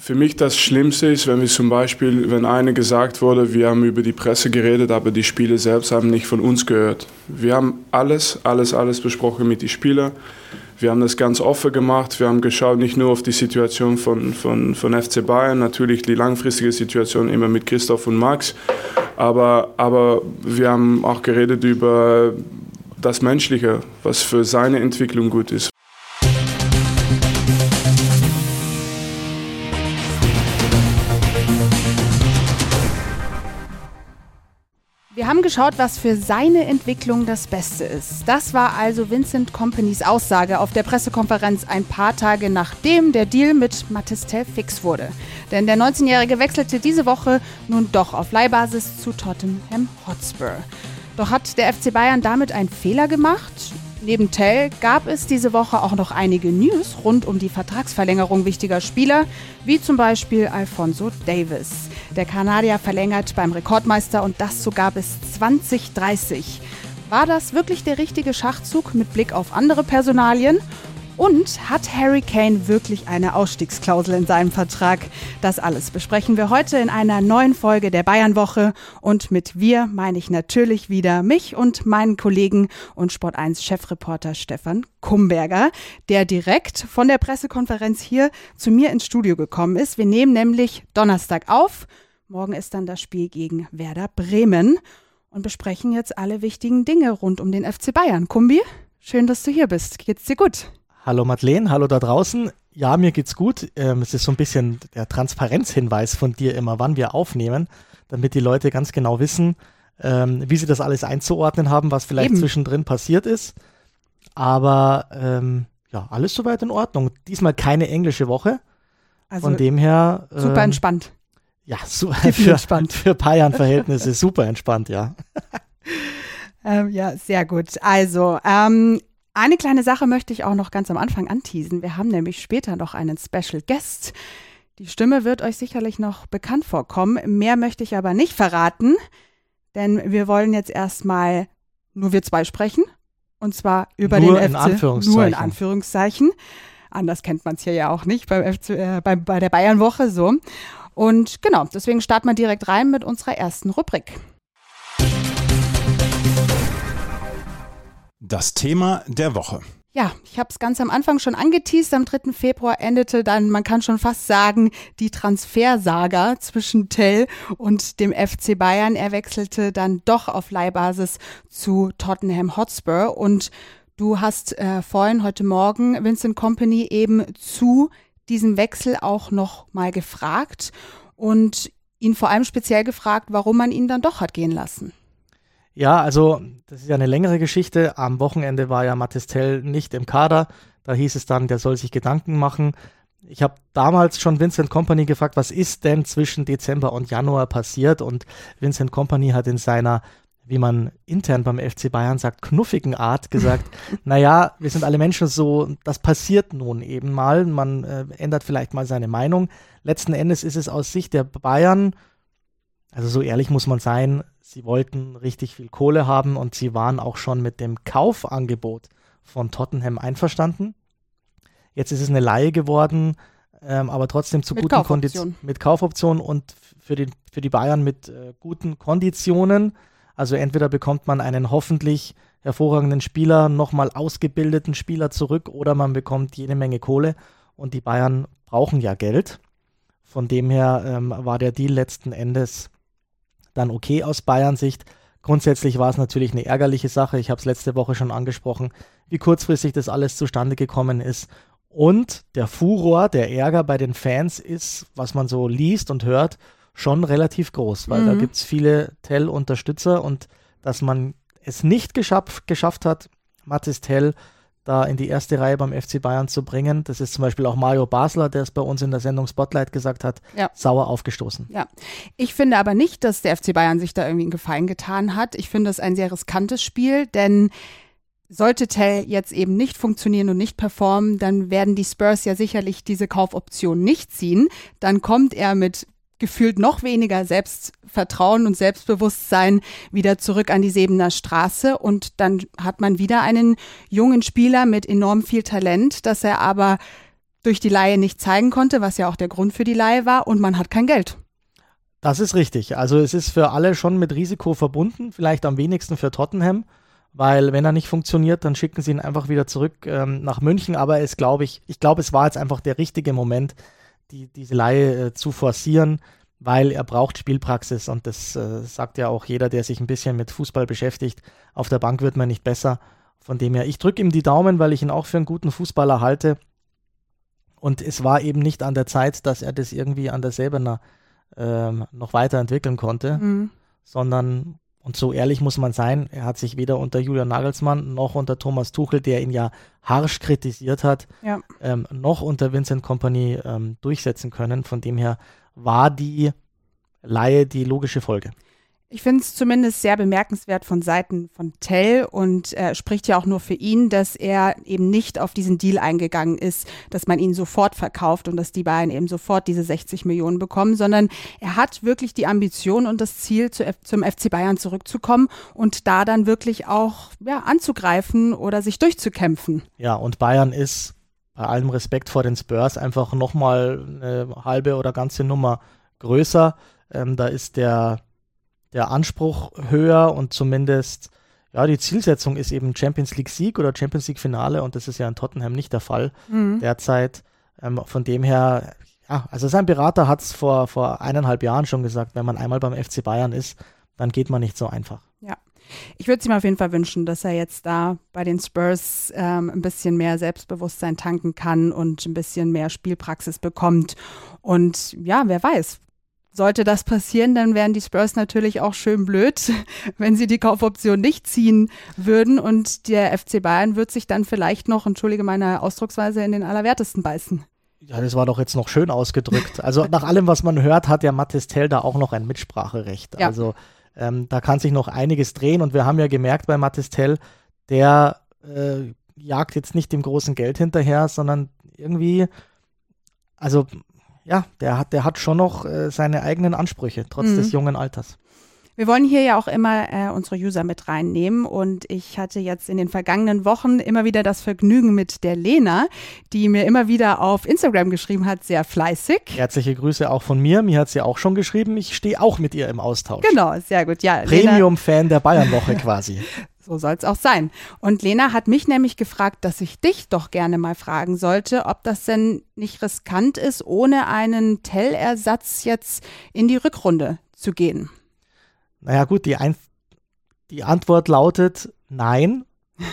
Für mich das Schlimmste ist, wenn wir zum Beispiel, wenn einer gesagt wurde, wir haben über die Presse geredet, aber die Spieler selbst haben nicht von uns gehört. Wir haben alles besprochen mit den Spielern. Wir haben das ganz offen gemacht. Wir haben geschaut nicht nur auf die Situation von FC Bayern, natürlich die langfristige Situation immer mit Christoph und Max, aber wir haben auch geredet über das Menschliche, was für seine Entwicklung gut ist. Wir haben geschaut, was für seine Entwicklung das Beste ist. Das war also Vincent Kompanys Aussage auf der Pressekonferenz ein paar Tage nachdem der Deal mit Mathys Tel fix wurde. Denn der 19-Jährige wechselte diese Woche nun doch auf Leihbasis zu Tottenham Hotspur. Doch hat der FC Bayern damit einen Fehler gemacht? Neben Tel gab es diese Woche auch noch einige News rund um die Vertragsverlängerung wichtiger Spieler, wie zum Beispiel Alphonso Davies. Der Kanadier verlängert beim Rekordmeister und das sogar bis 2030. War das wirklich der richtige Schachzug mit Blick auf andere Personalien? Und hat Harry Kane wirklich eine Ausstiegsklausel in seinem Vertrag? Das alles besprechen wir heute in einer neuen Folge der Bayern-Woche. Und mit wir meine ich natürlich wieder mich und meinen Kollegen und Sport1-Chefreporter Stefan Kumberger, der direkt von der Pressekonferenz hier zu mir ins Studio gekommen ist. Wir nehmen nämlich Donnerstag auf. Morgen ist dann das Spiel gegen Werder Bremen und besprechen jetzt alle wichtigen Dinge rund um den FC Bayern. Kumbi, schön, dass du hier bist. Geht's dir gut? Hallo Madeleine, hallo da draußen. Ja, mir geht's gut. Es ist so ein bisschen der Transparenzhinweis von dir immer, wann wir aufnehmen, damit die Leute ganz genau wissen, wie sie das alles einzuordnen haben, was vielleicht zwischendrin passiert ist. Aber ja, alles soweit in Ordnung. Diesmal keine englische Woche. Also von dem her super entspannt. Ja, für Bayern-Verhältnisse super entspannt, ja. Ja, sehr gut. Also, eine kleine Sache möchte ich auch noch ganz am Anfang anteasen. Wir haben nämlich später noch einen Special Guest. Die Stimme wird euch sicherlich noch bekannt vorkommen. Mehr möchte ich aber nicht verraten, denn wir wollen jetzt erstmal nur wir zwei sprechen. Und zwar über nur den FC. Nur in Anführungszeichen. Anders kennt man es hier ja auch nicht bei der Bayern-Woche so. Und genau, deswegen starten wir direkt rein mit unserer ersten Rubrik. Das Thema der Woche. Ja, ich habe es ganz am Anfang schon angeteast. Am 3. Februar endete dann, man kann schon fast sagen, die Transfersaga zwischen Tel und dem FC Bayern. Er wechselte dann doch auf Leihbasis zu Tottenham Hotspur. Und du hast vorhin, heute Morgen, Vincent Kompany eben zu diesem Wechsel auch noch mal gefragt und ihn vor allem speziell gefragt, warum man ihn dann doch hat gehen lassen. Ja, also das ist ja eine längere Geschichte. Am Wochenende war ja Mathys Tel nicht im Kader. Da hieß es dann, der soll sich Gedanken machen. Ich habe damals schon Vincent Kompany gefragt, was ist denn zwischen Dezember und Januar passiert? Und Vincent Kompany hat in seiner, wie man intern beim FC Bayern sagt, knuffigen Art gesagt, naja, wir sind alle Menschen so, das passiert nun eben mal. Man ändert vielleicht mal seine Meinung. Letzten Endes ist es aus Sicht der Bayern, also so ehrlich muss man sein, sie wollten richtig viel Kohle haben und sie waren auch schon mit dem Kaufangebot von Tottenham einverstanden. Jetzt ist es eine Leihe geworden, aber trotzdem zu guten Konditionen. Mit Kaufoption und für die Bayern mit guten Konditionen. Also entweder bekommt man einen hoffentlich hervorragenden Spieler, nochmal ausgebildeten Spieler zurück oder man bekommt jede Menge Kohle und die Bayern brauchen ja Geld. Von dem her war der Deal letzten Endes dann okay aus Bayern-Sicht. Grundsätzlich war es natürlich eine ärgerliche Sache. Ich habe es letzte Woche schon angesprochen, wie kurzfristig das alles zustande gekommen ist. Und der Furor, der Ärger bei den Fans ist, was man so liest und hört, schon relativ groß, weil da gibt es viele Tel-Unterstützer und dass man es nicht geschafft hat, Mathys Tel da in die erste Reihe beim FC Bayern zu bringen. Das ist zum Beispiel auch Mario Basler, der es bei uns in der Sendung Spotlight gesagt hat, sauer aufgestoßen. Ja, ich finde aber nicht, dass der FC Bayern sich da irgendwie einen Gefallen getan hat. Ich finde es ein sehr riskantes Spiel, denn sollte Tel jetzt eben nicht funktionieren und nicht performen, dann werden die Spurs ja sicherlich diese Kaufoption nicht ziehen. Dann kommt er mit gefühlt noch weniger Selbstvertrauen und Selbstbewusstsein wieder zurück an die Sebener Straße und dann hat man wieder einen jungen Spieler mit enorm viel Talent, das er aber durch die Leihe nicht zeigen konnte, was ja auch der Grund für die Leihe war, und man hat kein Geld. Das ist richtig. Also es ist für alle schon mit Risiko verbunden, vielleicht am wenigsten für Tottenham, weil wenn er nicht funktioniert, dann schicken sie ihn einfach wieder zurück nach München. Aber ich glaube, es war jetzt einfach der richtige Moment, diese Leihe zu forcieren, weil er braucht Spielpraxis, und das sagt ja auch jeder, der sich ein bisschen mit Fußball beschäftigt. Auf der Bank wird man nicht besser. Von dem her, ich drücke ihm die Daumen, weil ich ihn auch für einen guten Fußballer halte. Und es war eben nicht an der Zeit, dass er das irgendwie an der Säbener noch weiterentwickeln konnte, sondern, und so ehrlich muss man sein, er hat sich weder unter Julian Nagelsmann noch unter Thomas Tuchel, der ihn ja harsch kritisiert hat, noch unter Vincent Kompany durchsetzen können. Von dem her war die Leihe die logische Folge. Ich finde es zumindest sehr bemerkenswert von Seiten von Tell, und spricht ja auch nur für ihn, dass er eben nicht auf diesen Deal eingegangen ist, dass man ihn sofort verkauft und dass die Bayern eben sofort diese 60 Millionen bekommen, sondern er hat wirklich die Ambition und das Ziel, zum FC Bayern zurückzukommen und da dann wirklich auch anzugreifen oder sich durchzukämpfen. Ja, und Bayern ist bei allem Respekt vor den Spurs einfach nochmal eine halbe oder ganze Nummer größer. Da ist der Anspruch höher, und zumindest, die Zielsetzung ist eben Champions League Sieg oder Champions League Finale, und das ist ja in Tottenham nicht der Fall derzeit. Von dem her, also sein Berater hat es vor 1,5 Jahren schon gesagt, wenn man einmal beim FC Bayern ist, dann geht man nicht so einfach. Ja, ich würde es ihm auf jeden Fall wünschen, dass er jetzt da bei den Spurs ein bisschen mehr Selbstbewusstsein tanken kann und ein bisschen mehr Spielpraxis bekommt. Und wer weiß, sollte das passieren, dann wären die Spurs natürlich auch schön blöd, wenn sie die Kaufoption nicht ziehen würden, und der FC Bayern wird sich dann vielleicht noch, entschuldige meine Ausdrucksweise, in den Allerwertesten beißen. Ja, das war doch jetzt noch schön ausgedrückt. Also nach allem, was man hört, hat ja Mathys Tel da auch noch ein Mitspracherecht. Ja. Also da kann sich noch einiges drehen, und wir haben ja gemerkt bei Mathys Tel, der jagt jetzt nicht dem großen Geld hinterher, sondern irgendwie, also der hat schon noch seine eigenen Ansprüche, trotz des jungen Alters. Wir wollen hier ja auch immer unsere User mit reinnehmen, und ich hatte jetzt in den vergangenen Wochen immer wieder das Vergnügen mit der Lena, die mir immer wieder auf Instagram geschrieben hat, sehr fleißig. Herzliche Grüße auch von mir, hat sie auch schon geschrieben, ich stehe auch mit ihr im Austausch. Genau, sehr gut. Ja, Premium-Fan der Bayernwoche quasi. So soll es auch sein. Und Lena hat mich nämlich gefragt, dass ich dich doch gerne mal fragen sollte, ob das denn nicht riskant ist, ohne einen Tell-Ersatz jetzt in die Rückrunde zu gehen. Naja gut, die Antwort lautet nein,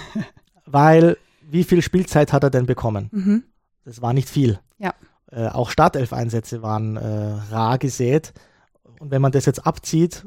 weil wie viel Spielzeit hat er denn bekommen? Das war nicht viel. Ja. Auch Startelf-Einsätze waren rar gesät, und wenn man das jetzt abzieht,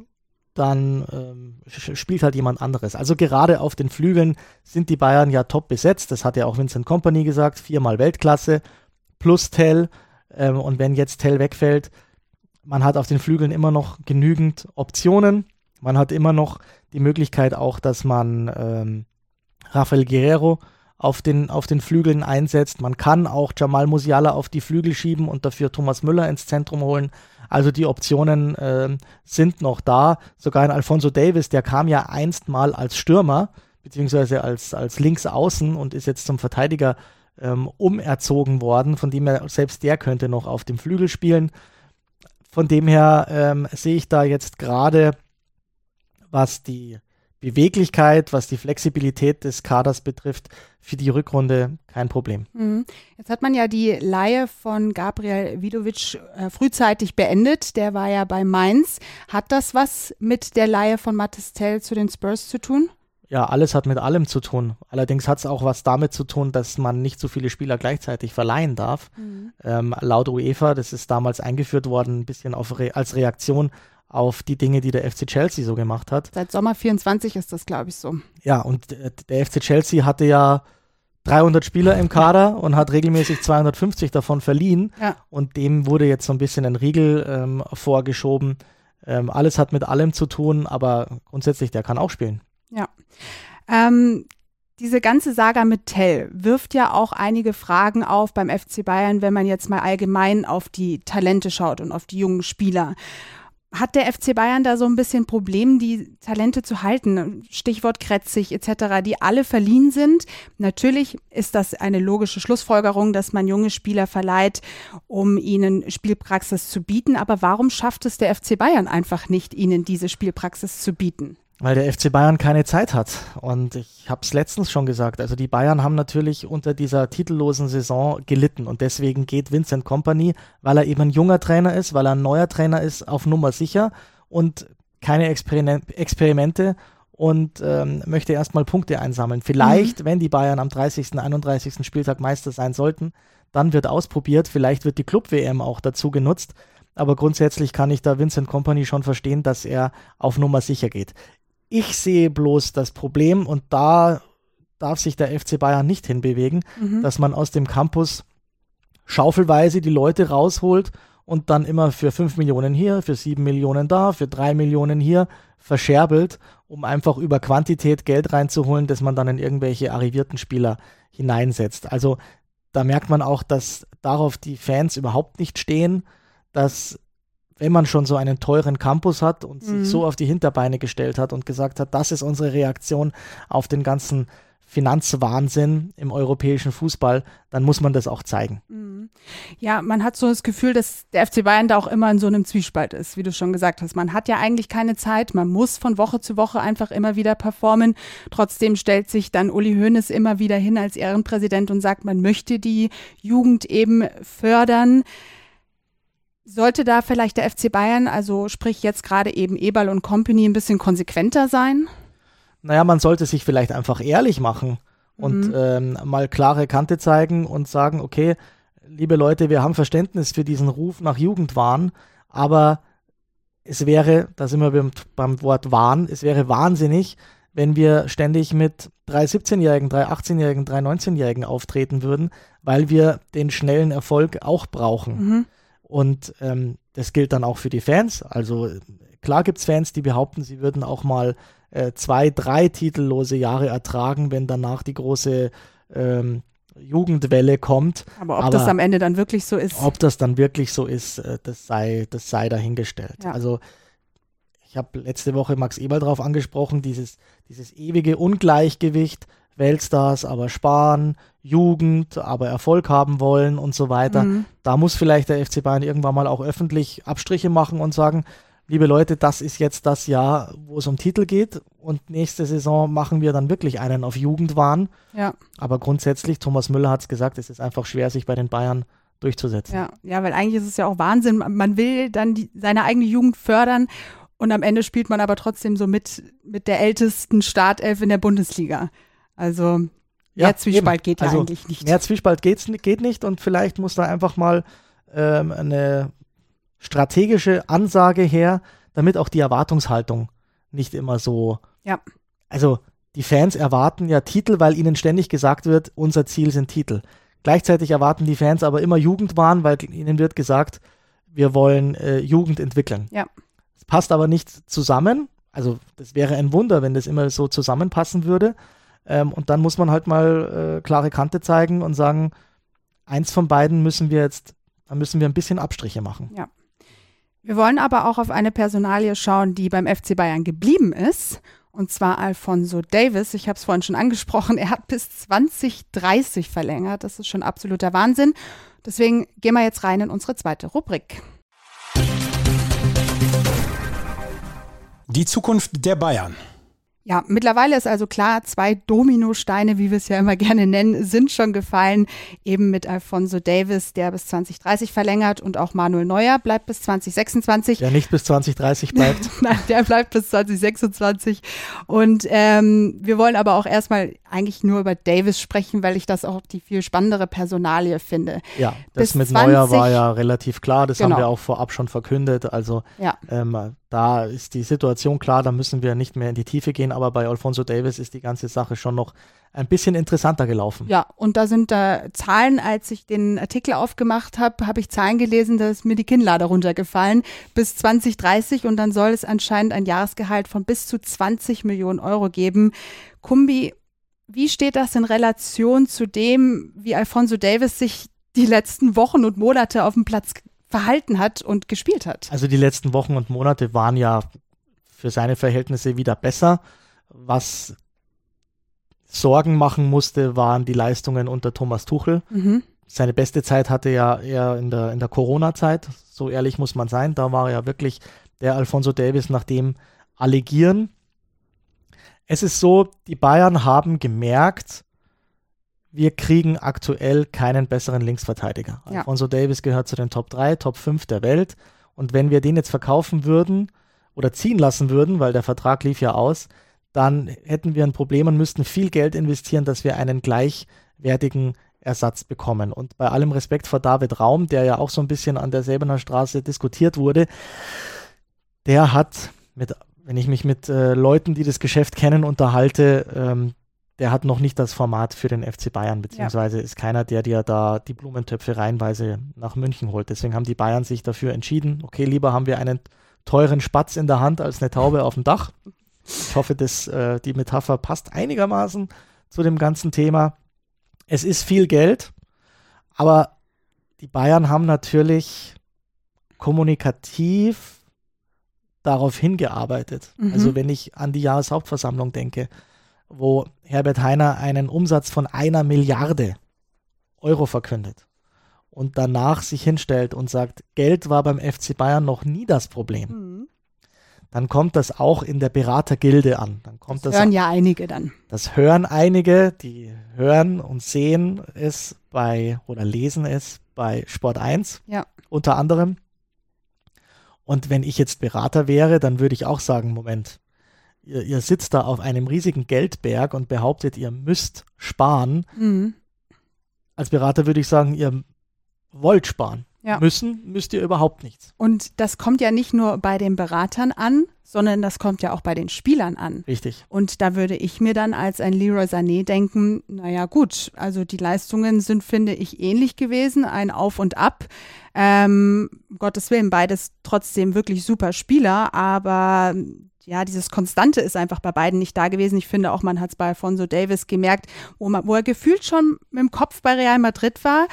dann spielt halt jemand anderes. Also gerade auf den Flügeln sind die Bayern ja top besetzt. Das hat ja auch Vincent Kompany gesagt, 4-mal Weltklasse plus Tell. Und wenn jetzt Tell wegfällt, man hat auf den Flügeln immer noch genügend Optionen. Man hat immer noch die Möglichkeit auch, dass man Rafael Guerreiro auf den Flügeln einsetzt. Man kann auch Jamal Musiala auf die Flügel schieben und dafür Thomas Müller ins Zentrum holen. Also die Optionen sind noch da. Sogar ein Alphonso Davies, der kam ja einst mal als Stürmer, beziehungsweise als Linksaußen, und ist jetzt zum Verteidiger umerzogen worden. Von dem her, selbst der könnte noch auf dem Flügel spielen. Von dem her sehe ich da jetzt gerade, was die Beweglichkeit, was die Flexibilität des Kaders betrifft, für die Rückrunde kein Problem. Jetzt hat man ja die Leihe von Gabriel Vidovic frühzeitig beendet. Der war ja bei Mainz. Hat das was mit der Leihe von Mathys Tel zu den Spurs zu tun? Ja, alles hat mit allem zu tun. Allerdings hat es auch was damit zu tun, dass man nicht so viele Spieler gleichzeitig verleihen darf. Laut UEFA, das ist damals eingeführt worden, ein bisschen als Reaktion auf die Dinge, die der FC Chelsea so gemacht hat. Seit Sommer 24 ist das, glaube ich, so. Ja, und der FC Chelsea hatte ja 300 Spieler im Kader und hat regelmäßig 250 davon verliehen. Ja. Und dem wurde jetzt so ein bisschen ein Riegel vorgeschoben. Alles hat mit allem zu tun, aber grundsätzlich, der kann auch spielen. Ja. Diese ganze Saga mit Tell wirft ja auch einige Fragen auf beim FC Bayern, wenn man jetzt mal allgemein auf die Talente schaut und auf die jungen Spieler. Hat der FC Bayern da so ein bisschen Problem, die Talente zu halten? Stichwort Kretzig etc., die alle verliehen sind. Natürlich ist das eine logische Schlussfolgerung, dass man junge Spieler verleiht, um ihnen Spielpraxis zu bieten. Aber warum schafft es der FC Bayern einfach nicht, ihnen diese Spielpraxis zu bieten? Weil der FC Bayern keine Zeit hat. Und ich habe es letztens schon gesagt, also die Bayern haben natürlich unter dieser titellosen Saison gelitten. Und deswegen geht Vincent Kompany, weil er eben ein junger Trainer ist, weil er ein neuer Trainer ist, auf Nummer sicher und keine Experimente und möchte erstmal Punkte einsammeln. Vielleicht, wenn die Bayern am 30., 31. Spieltag Meister sein sollten, dann wird ausprobiert. Vielleicht wird die Club-WM auch dazu genutzt. Aber grundsätzlich kann ich da Vincent Kompany schon verstehen, dass er auf Nummer sicher geht. Ich sehe bloß das Problem, und da darf sich der FC Bayern nicht hinbewegen, dass man aus dem Campus schaufelweise die Leute rausholt und dann immer für 5 Millionen hier, für 7 Millionen da, für 3 Millionen hier verscherbelt, um einfach über Quantität Geld reinzuholen, das man dann in irgendwelche arrivierten Spieler hineinsetzt. Also da merkt man auch, dass darauf die Fans überhaupt nicht stehen, dass wenn man schon so einen teuren Campus hat und sich so auf die Hinterbeine gestellt hat und gesagt hat, das ist unsere Reaktion auf den ganzen Finanzwahnsinn im europäischen Fußball, dann muss man das auch zeigen. Ja, man hat so das Gefühl, dass der FC Bayern da auch immer in so einem Zwiespalt ist, wie du schon gesagt hast. Man hat ja eigentlich keine Zeit, man muss von Woche zu Woche einfach immer wieder performen. Trotzdem stellt sich dann Uli Hoeneß immer wieder hin als Ehrenpräsident und sagt, man möchte die Jugend eben fördern. Sollte da vielleicht der FC Bayern, also sprich jetzt gerade eben Eberl und Kompany, ein bisschen konsequenter sein? Naja, man sollte sich vielleicht einfach ehrlich machen und mal klare Kante zeigen und sagen, okay, liebe Leute, wir haben Verständnis für diesen Ruf nach Jugendwahn, aber es wäre, da sind wir beim Wort Wahn, es wäre wahnsinnig, wenn wir ständig mit 3 17-Jährigen, 3 18-Jährigen, 3 19-Jährigen auftreten würden, weil wir den schnellen Erfolg auch brauchen. Und das gilt dann auch für die Fans. Also klar gibt es Fans, die behaupten, sie würden auch mal 2, 3 titellose Jahre ertragen, wenn danach die große Jugendwelle kommt. Aber das am Ende dann wirklich so ist? Ob das dann wirklich so ist, das sei dahingestellt. Ja. Also ich habe letzte Woche Max Eberl darauf angesprochen, dieses ewige Ungleichgewicht, Weltstars aber sparen, Jugend aber Erfolg haben wollen und so weiter. Da muss vielleicht der FC Bayern irgendwann mal auch öffentlich Abstriche machen und sagen, liebe Leute, das ist jetzt das Jahr, wo es um Titel geht, und nächste Saison machen wir dann wirklich einen auf Jugendwahn. Ja. Aber grundsätzlich, Thomas Müller hat es gesagt, es ist einfach schwer, sich bei den Bayern durchzusetzen. Ja, weil eigentlich ist es ja auch Wahnsinn. Man will dann seine eigene Jugend fördern und am Ende spielt man aber trotzdem so mit der ältesten Startelf in der Bundesliga. Also mehr Zwiespalt geht ja eigentlich nicht. Mehr Zwiespalt geht nicht, und vielleicht muss da einfach mal eine strategische Ansage her, damit auch die Erwartungshaltung nicht immer so. Ja. Also die Fans erwarten ja Titel, weil ihnen ständig gesagt wird, unser Ziel sind Titel. Gleichzeitig erwarten die Fans aber immer Jugendwahn, weil ihnen wird gesagt, wir wollen Jugend entwickeln. Ja. Das passt aber nicht zusammen. Also das wäre ein Wunder, wenn das immer so zusammenpassen würde. Und dann muss man halt mal klare Kante zeigen und sagen, eins von beiden müssen wir ein bisschen Abstriche machen. Ja. Wir wollen aber auch auf eine Personalie schauen, die beim FC Bayern geblieben ist, und zwar Alphonso Davies. Ich habe es vorhin schon angesprochen, er hat bis 2030 verlängert. Das ist schon absoluter Wahnsinn. Deswegen gehen wir jetzt rein in unsere zweite Rubrik. Die Zukunft der Bayern. Ja, mittlerweile ist also klar, 2 Dominosteine, wie wir es ja immer gerne nennen, sind schon gefallen. Eben mit Alphonso Davies, der bis 2030 verlängert, und auch Manuel Neuer bleibt bis 2026. Der nicht bis 2030 bleibt. Nein, der bleibt bis 2026. Und wir wollen aber auch erstmal eigentlich nur über Davies sprechen, weil ich das auch die viel spannendere Personalie finde. Ja, das mit Neuer war ja relativ klar. Das haben wir auch vorab schon verkündet. Also da ist die Situation klar, da müssen wir nicht mehr in die Tiefe gehen, aber bei Alphonso Davies ist die ganze Sache schon noch ein bisschen interessanter gelaufen. Ja, und da sind Zahlen, als ich den Artikel aufgemacht habe, habe ich Zahlen gelesen, da ist mir die Kinnlade runtergefallen, bis 2030, und dann soll es anscheinend ein Jahresgehalt von bis zu 20 Millionen Euro geben. Kumbi, wie steht das in Relation zu dem, wie Alphonso Davies sich die letzten Wochen und Monate auf dem Platz verhalten hat und gespielt hat. Also die letzten Wochen und Monate waren ja für seine Verhältnisse wieder besser. Was Sorgen machen musste, waren die Leistungen unter Thomas Tuchel. Seine beste Zeit hatte ja eher in der Corona-Zeit, so ehrlich muss man sein. Da war ja wirklich der Alphonso Davies, nach dem alle gieren. Es ist so, die Bayern haben gemerkt, wir kriegen aktuell keinen besseren Linksverteidiger. Ja. Alphonso Davies gehört zu den Top 3, Top 5 der Welt. Und wenn wir den jetzt verkaufen würden oder ziehen lassen würden, weil der Vertrag lief ja aus, dann hätten wir ein Problem und müssten viel Geld investieren, dass wir einen gleichwertigen Ersatz bekommen. Und bei allem Respekt vor David Raum, der ja auch so ein bisschen an der Säbener Straße diskutiert wurde, der hat, wenn ich mich mit Leuten, die das Geschäft kennen, unterhalte, der hat noch nicht das Format für den FC Bayern, beziehungsweise ist keiner, der dir da die Blumentöpfe reihenweise nach München holt. Deswegen haben die Bayern sich dafür entschieden, okay, lieber haben wir einen teuren Spatz in der Hand als eine Taube auf dem Dach. Ich hoffe, dass die Metapher passt einigermaßen zu dem ganzen Thema. Es ist viel Geld, aber die Bayern haben natürlich kommunikativ darauf hingearbeitet. Also wenn ich an die Jahreshauptversammlung denke, wo Herbert Hainer einen Umsatz von 1 Milliarde Euro verkündet und danach sich hinstellt und sagt, Geld war beim FC Bayern noch nie das Problem. Dann kommt das auch in der Beratergilde an. Das hören ja einige dann. Das hören einige, die hören und sehen es oder lesen es bei Sport 1, unter anderem. Und wenn ich jetzt Berater wäre, dann würde ich auch sagen, Moment, ihr sitzt da auf einem riesigen Geldberg und behauptet, ihr müsst sparen. Als Berater würde ich sagen, ihr wollt sparen. Müsst ihr überhaupt nichts. Und das kommt ja nicht nur bei den Beratern an, sondern das kommt ja auch bei den Spielern an. Richtig. Und da würde ich mir dann als ein Leroy Sané denken, naja gut, also die Leistungen sind, finde ich, ähnlich gewesen, ein Auf und Ab. Gottes Willen, beides trotzdem wirklich super Spieler, aber ja, dieses Konstante ist einfach bei beiden nicht da gewesen. Ich finde auch, man hat es bei Alphonso Davies gemerkt, wo er gefühlt schon mit dem Kopf bei Real Madrid war,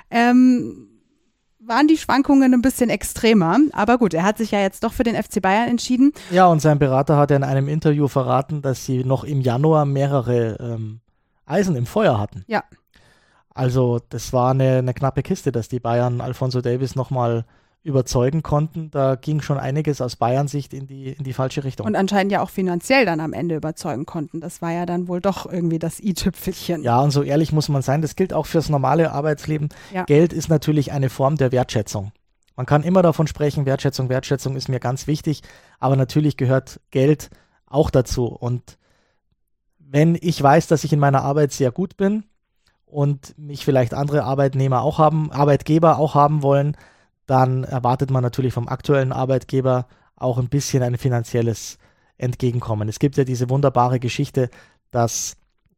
waren die Schwankungen ein bisschen extremer. Aber gut, er hat sich ja jetzt doch für den FC Bayern entschieden. Ja, und sein Berater hat ja in einem Interview verraten, dass sie noch im Januar mehrere Eisen im Feuer hatten. Ja. Also das war eine knappe Kiste, dass die Bayern Alphonso Davies nochmal überzeugen konnten. Da ging schon einiges aus Bayern-Sicht in die falsche Richtung. Und anscheinend ja auch finanziell dann am Ende überzeugen konnten. Das war ja dann wohl doch irgendwie das i-Tüpfelchen. Ja, und so ehrlich muss man sein, das gilt auch fürs normale Arbeitsleben. Ja. Geld ist natürlich eine Form der Wertschätzung. Man kann immer davon sprechen, Wertschätzung ist mir ganz wichtig, aber natürlich gehört Geld auch dazu. Und wenn ich weiß, dass ich in meiner Arbeit sehr gut bin und mich vielleicht andere Arbeitgeber auch haben wollen, dann erwartet man natürlich vom aktuellen Arbeitgeber auch ein bisschen ein finanzielles Entgegenkommen. Es gibt ja diese wunderbare Geschichte, dass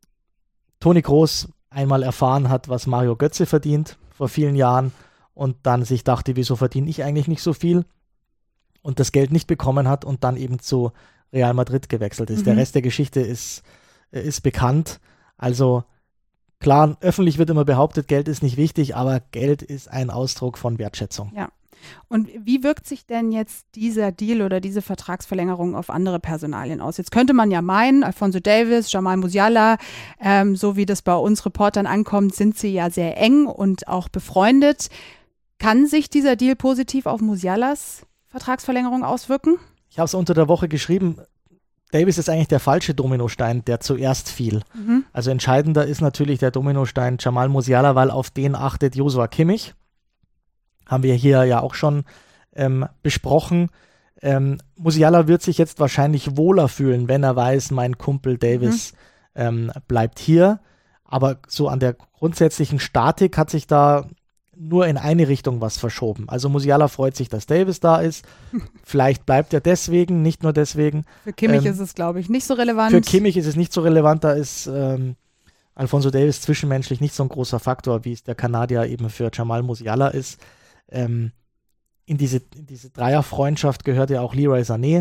Toni Kroos einmal erfahren hat, was Mario Götze verdient vor vielen Jahren und dann sich dachte, wieso verdiene ich eigentlich nicht so viel und das Geld nicht bekommen hat und dann eben zu Real Madrid gewechselt ist. Der Rest der Geschichte ist bekannt. Also klar, öffentlich wird immer behauptet, Geld ist nicht wichtig, aber Geld ist ein Ausdruck von Wertschätzung. Ja. Und wie wirkt sich denn jetzt dieser Deal oder diese Vertragsverlängerung auf andere Personalien aus? Jetzt könnte man ja meinen, Alphonso Davies, Jamal Musiala, so wie das bei uns Reportern ankommt, sind sie ja sehr eng und auch befreundet. Kann sich dieser Deal positiv auf Musialas Vertragsverlängerung auswirken? Ich habe es unter der Woche geschrieben, Davies ist eigentlich der falsche Dominostein, der zuerst fiel. Also entscheidender ist natürlich der Dominostein Jamal Musiala, weil auf den achtet Joshua Kimmich. Haben wir hier ja auch schon besprochen. Musiala wird sich jetzt wahrscheinlich wohler fühlen, wenn er weiß, mein Kumpel Davies bleibt hier. Aber so an der grundsätzlichen Statik hat sich da nur in eine Richtung was verschoben. Also Musiala freut sich, dass Davies da ist. Vielleicht bleibt er deswegen, nicht nur deswegen. Für Kimmich ist es, glaube ich, nicht so relevant. Für Kimmich ist es nicht so relevant. Da ist Alphonso Davies zwischenmenschlich nicht so ein großer Faktor, wie es der Kanadier eben für Jamal Musiala ist. In diese Dreierfreundschaft gehört ja auch Leroy Sané.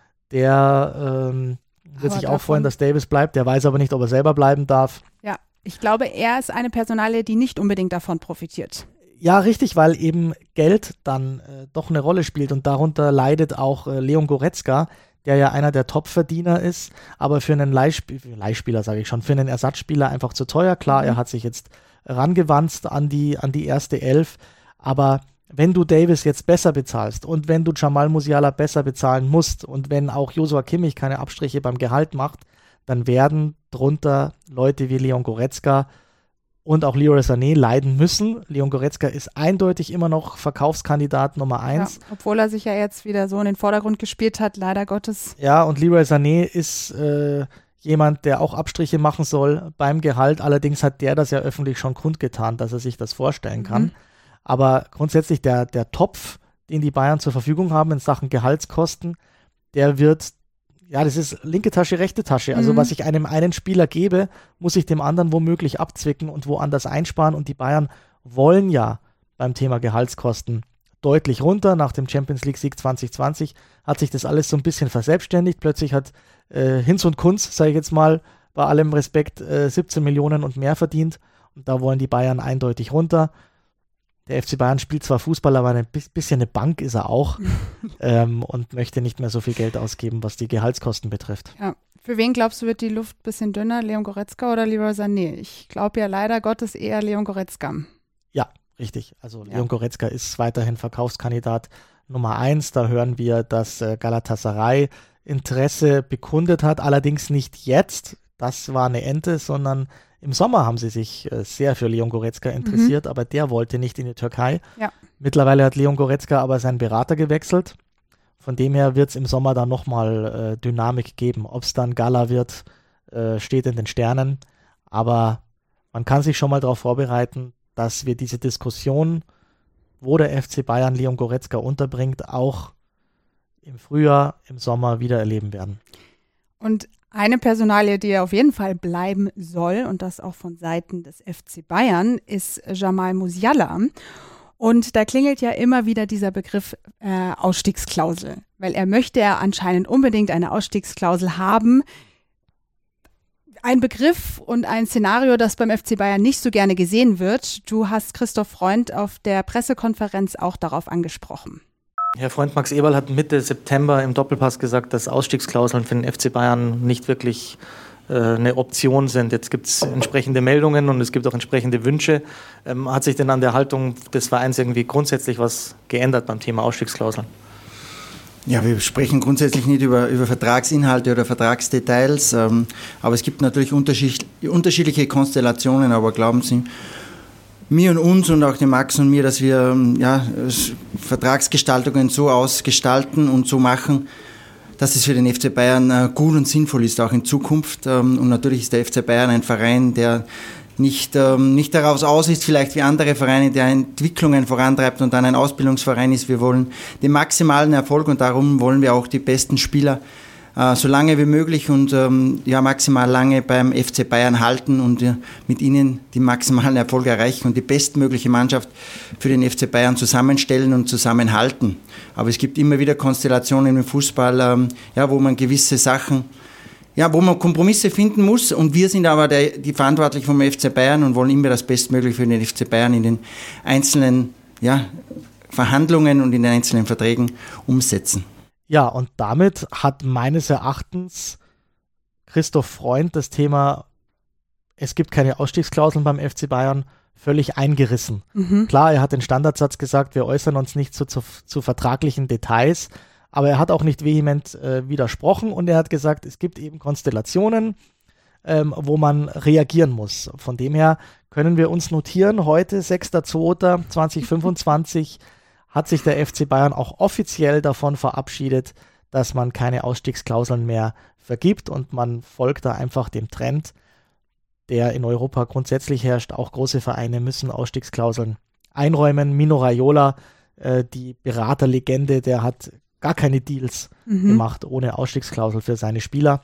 Der wird sich auch freuen, dass Davies bleibt. Der weiß aber nicht, ob er selber bleiben darf. Ja, ich glaube, er ist eine Personalie, die nicht unbedingt davon profitiert. Ja, richtig, weil eben Geld dann doch eine Rolle spielt und darunter leidet auch Leon Goretzka, der ja einer der Top-Verdiener ist, aber für einen Leihspieler, sage ich schon, für einen Ersatzspieler einfach zu teuer. Klar, er hat sich jetzt rangewanzt an die erste Elf, aber wenn du Davis jetzt besser bezahlst und wenn du Jamal Musiala besser bezahlen musst und wenn auch Joshua Kimmich keine Abstriche beim Gehalt macht, dann werden drunter Leute wie Leon Goretzka und auch Leroy Sané leiden müssen. Leon Goretzka ist eindeutig immer noch Verkaufskandidat Nummer 1. Ja, obwohl er sich ja jetzt wieder so in den Vordergrund gespielt hat, leider Gottes. Ja, und Leroy Sané ist jemand, der auch Abstriche machen soll beim Gehalt. Allerdings hat der das ja öffentlich schon kundgetan, dass er sich das vorstellen kann. Aber grundsätzlich der Topf, den die Bayern zur Verfügung haben in Sachen Gehaltskosten, der wird, ja, das ist linke Tasche, rechte Tasche. Also was ich einem einen Spieler gebe, muss ich dem anderen womöglich abzwicken und woanders einsparen. Und die Bayern wollen ja beim Thema Gehaltskosten deutlich runter. Nach dem Champions-League-Sieg 2020 hat sich das alles so ein bisschen verselbstständigt. Plötzlich hat Hinz und Kunz, sage ich jetzt mal, bei allem Respekt 17 Millionen und mehr verdient. Und da wollen die Bayern eindeutig runter. Der FC Bayern spielt zwar Fußball, aber ein bisschen eine Bank ist er auch und möchte nicht mehr so viel Geld ausgeben, was die Gehaltskosten betrifft. Ja. Für wen glaubst du, wird die Luft ein bisschen dünner? Leon Goretzka oder Leroy Sané? Ich glaube ja leider Gottes eher Leon Goretzka. Ja, richtig. Also Leon Goretzka ist weiterhin Verkaufskandidat Nummer 1. Da hören wir, dass Galatasaray Interesse bekundet hat, allerdings nicht jetzt. Das war eine Ente, sondern im Sommer haben sie sich sehr für Leon Goretzka interessiert, aber der wollte nicht in die Türkei. Ja. Mittlerweile hat Leon Goretzka aber seinen Berater gewechselt. Von dem her wird es im Sommer dann nochmal Dynamik geben. Ob es dann Gala wird, steht in den Sternen. Aber man kann sich schon mal darauf vorbereiten, dass wir diese Diskussion, wo der FC Bayern Leon Goretzka unterbringt, auch im Frühjahr, im Sommer wieder erleben werden. Und eine Personalie, die auf jeden Fall bleiben soll, und das auch von Seiten des FC Bayern, ist Jamal Musiala. Und da klingelt ja immer wieder dieser Begriff Ausstiegsklausel, weil er möchte ja anscheinend unbedingt eine Ausstiegsklausel haben. Ein Begriff und ein Szenario, das beim FC Bayern nicht so gerne gesehen wird. Du hast Christoph Freund auf der Pressekonferenz auch darauf angesprochen. Herr Freund, Max Eberl hat Mitte September im Doppelpass gesagt, dass Ausstiegsklauseln für den FC Bayern nicht wirklich eine Option sind. Jetzt gibt es entsprechende Meldungen und es gibt auch entsprechende Wünsche. Hat sich denn an der Haltung des Vereins irgendwie grundsätzlich was geändert beim Thema Ausstiegsklauseln? Ja, wir sprechen grundsätzlich nicht über Vertragsinhalte oder Vertragsdetails, aber es gibt natürlich unterschiedliche Konstellationen, aber glauben Sie, mir und uns und auch dem Max und mir, dass wir Vertragsgestaltungen so ausgestalten und so machen, dass es für den FC Bayern gut und sinnvoll ist, auch in Zukunft. Und natürlich ist der FC Bayern ein Verein, der nicht daraus aus ist, vielleicht wie andere Vereine, der Entwicklungen vorantreibt und dann ein Ausbildungsverein ist. Wir wollen den maximalen Erfolg und darum wollen wir auch die besten Spieler so lange wie möglich und maximal lange beim FC Bayern halten und mit ihnen die maximalen Erfolge erreichen und die bestmögliche Mannschaft für den FC Bayern zusammenstellen und zusammenhalten. Aber es gibt immer wieder Konstellationen im Fußball, wo man gewisse Sachen, wo man Kompromisse finden muss und wir sind aber die Verantwortlichen vom FC Bayern und wollen immer das Bestmögliche für den FC Bayern in den einzelnen Verhandlungen und in den einzelnen Verträgen umsetzen. Ja, und damit hat meines Erachtens Christoph Freund das Thema, es gibt keine Ausstiegsklauseln beim FC Bayern, völlig eingerissen. Klar, er hat den Standardsatz gesagt, wir äußern uns nicht zu vertraglichen Details, aber er hat auch nicht vehement widersprochen und er hat gesagt, es gibt eben Konstellationen, wo man reagieren muss. Von dem her können wir uns notieren, heute 6.2.2025 hat sich der FC Bayern auch offiziell davon verabschiedet, dass man keine Ausstiegsklauseln mehr vergibt und man folgt da einfach dem Trend, der in Europa grundsätzlich herrscht. Auch große Vereine müssen Ausstiegsklauseln einräumen. Mino Raiola, die Beraterlegende, der hat gar keine Deals gemacht ohne Ausstiegsklausel für seine Spieler.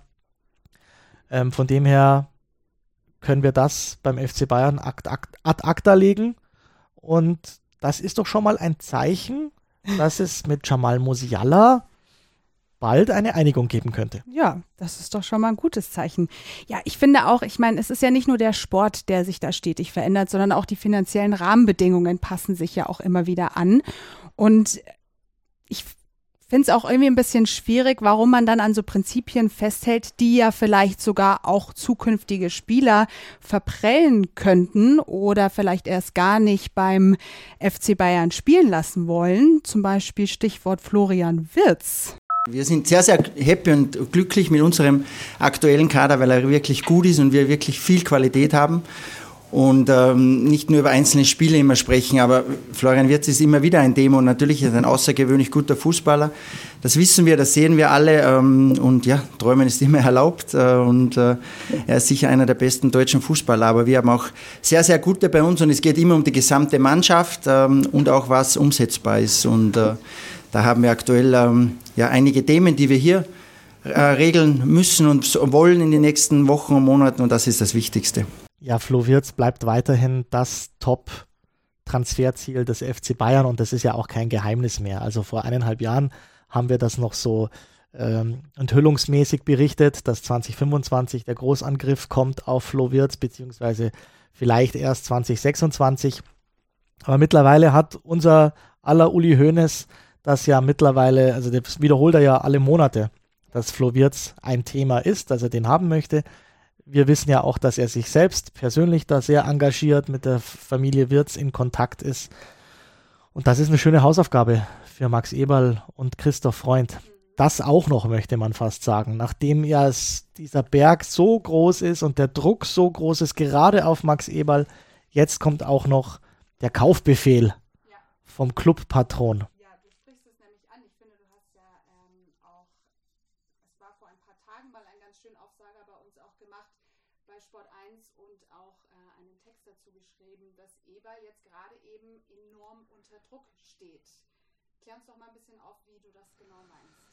Von dem her können wir das beim FC Bayern ad acta legen und das ist doch schon mal ein Zeichen, dass es mit Jamal Musiala bald eine Einigung geben könnte. Ja, das ist doch schon mal ein gutes Zeichen. Ja, ich finde auch, ich meine, es ist ja nicht nur der Sport, der sich da stetig verändert, sondern auch die finanziellen Rahmenbedingungen passen sich ja auch immer wieder an. Und ich finde es auch irgendwie ein bisschen schwierig, warum man dann an so Prinzipien festhält, die ja vielleicht sogar auch zukünftige Spieler verprellen könnten oder vielleicht erst gar nicht beim FC Bayern spielen lassen wollen. Zum Beispiel Stichwort Florian Wirtz. Wir sind sehr, sehr happy und glücklich mit unserem aktuellen Kader, weil er wirklich gut ist und wir wirklich viel Qualität haben. Und nicht nur über einzelne Spiele immer sprechen, aber Florian Wirtz ist immer wieder ein Thema und natürlich ist er ein außergewöhnlich guter Fußballer. Das wissen wir, das sehen wir alle und ja, träumen ist immer erlaubt und er ist sicher einer der besten deutschen Fußballer, aber wir haben auch sehr, sehr gute bei uns und es geht immer um die gesamte Mannschaft und auch was umsetzbar ist und da haben wir aktuell ja einige Themen, die wir hier regeln müssen und wollen in den nächsten Wochen und Monaten und das ist das Wichtigste. Ja, Flo Wirtz bleibt weiterhin das Top-Transferziel des FC Bayern und das ist ja auch kein Geheimnis mehr. Also vor 1,5 Jahren haben wir das noch so enthüllungsmäßig berichtet, dass 2025 der Großangriff kommt auf Flo Wirtz, beziehungsweise vielleicht erst 2026. Aber mittlerweile hat unser aller Uli Hoeneß das ja mittlerweile, also das wiederholt er ja alle Monate, dass Flo Wirtz ein Thema ist, dass er den haben möchte. Wir wissen ja auch, dass er sich selbst persönlich da sehr engagiert, mit der Familie Wirtz in Kontakt ist. Und das ist eine schöne Hausaufgabe für Max Eberl und Christoph Freund. Das auch noch, möchte man fast sagen. Nachdem ja dieser Berg so groß ist und der Druck so groß ist, gerade auf Max Eberl, jetzt kommt auch noch der Kaufbefehl vom Clubpatron. Sport 1 und auch einen Text dazu geschrieben, dass Eberl jetzt gerade eben enorm unter Druck steht. Klär uns doch mal ein bisschen auf, wie du das genau meinst.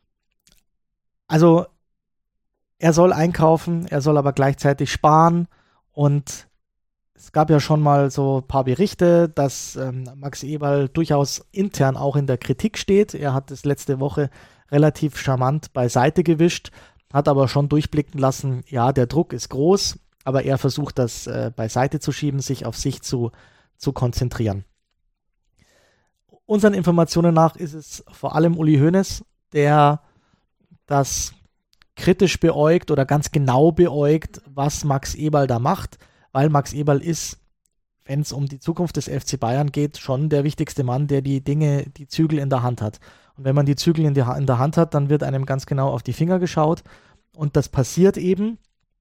Also, er soll einkaufen, er soll aber gleichzeitig sparen und es gab ja schon mal so ein paar Berichte, dass Max Eberl durchaus intern auch in der Kritik steht. Er hat es letzte Woche relativ charmant beiseite gewischt, hat aber schon durchblicken lassen, ja, der Druck ist groß, aber er versucht das beiseite zu schieben, sich auf sich zu konzentrieren. Unseren Informationen nach ist es vor allem Uli Hoeneß, der das kritisch beäugt oder ganz genau beäugt, was Max Eberl da macht, weil Max Eberl ist, wenn es um die Zukunft des FC Bayern geht, schon der wichtigste Mann, der die Zügel in der Hand hat. Und wenn man die Zügel in der Hand hat, dann wird einem ganz genau auf die Finger geschaut. Und das passiert eben.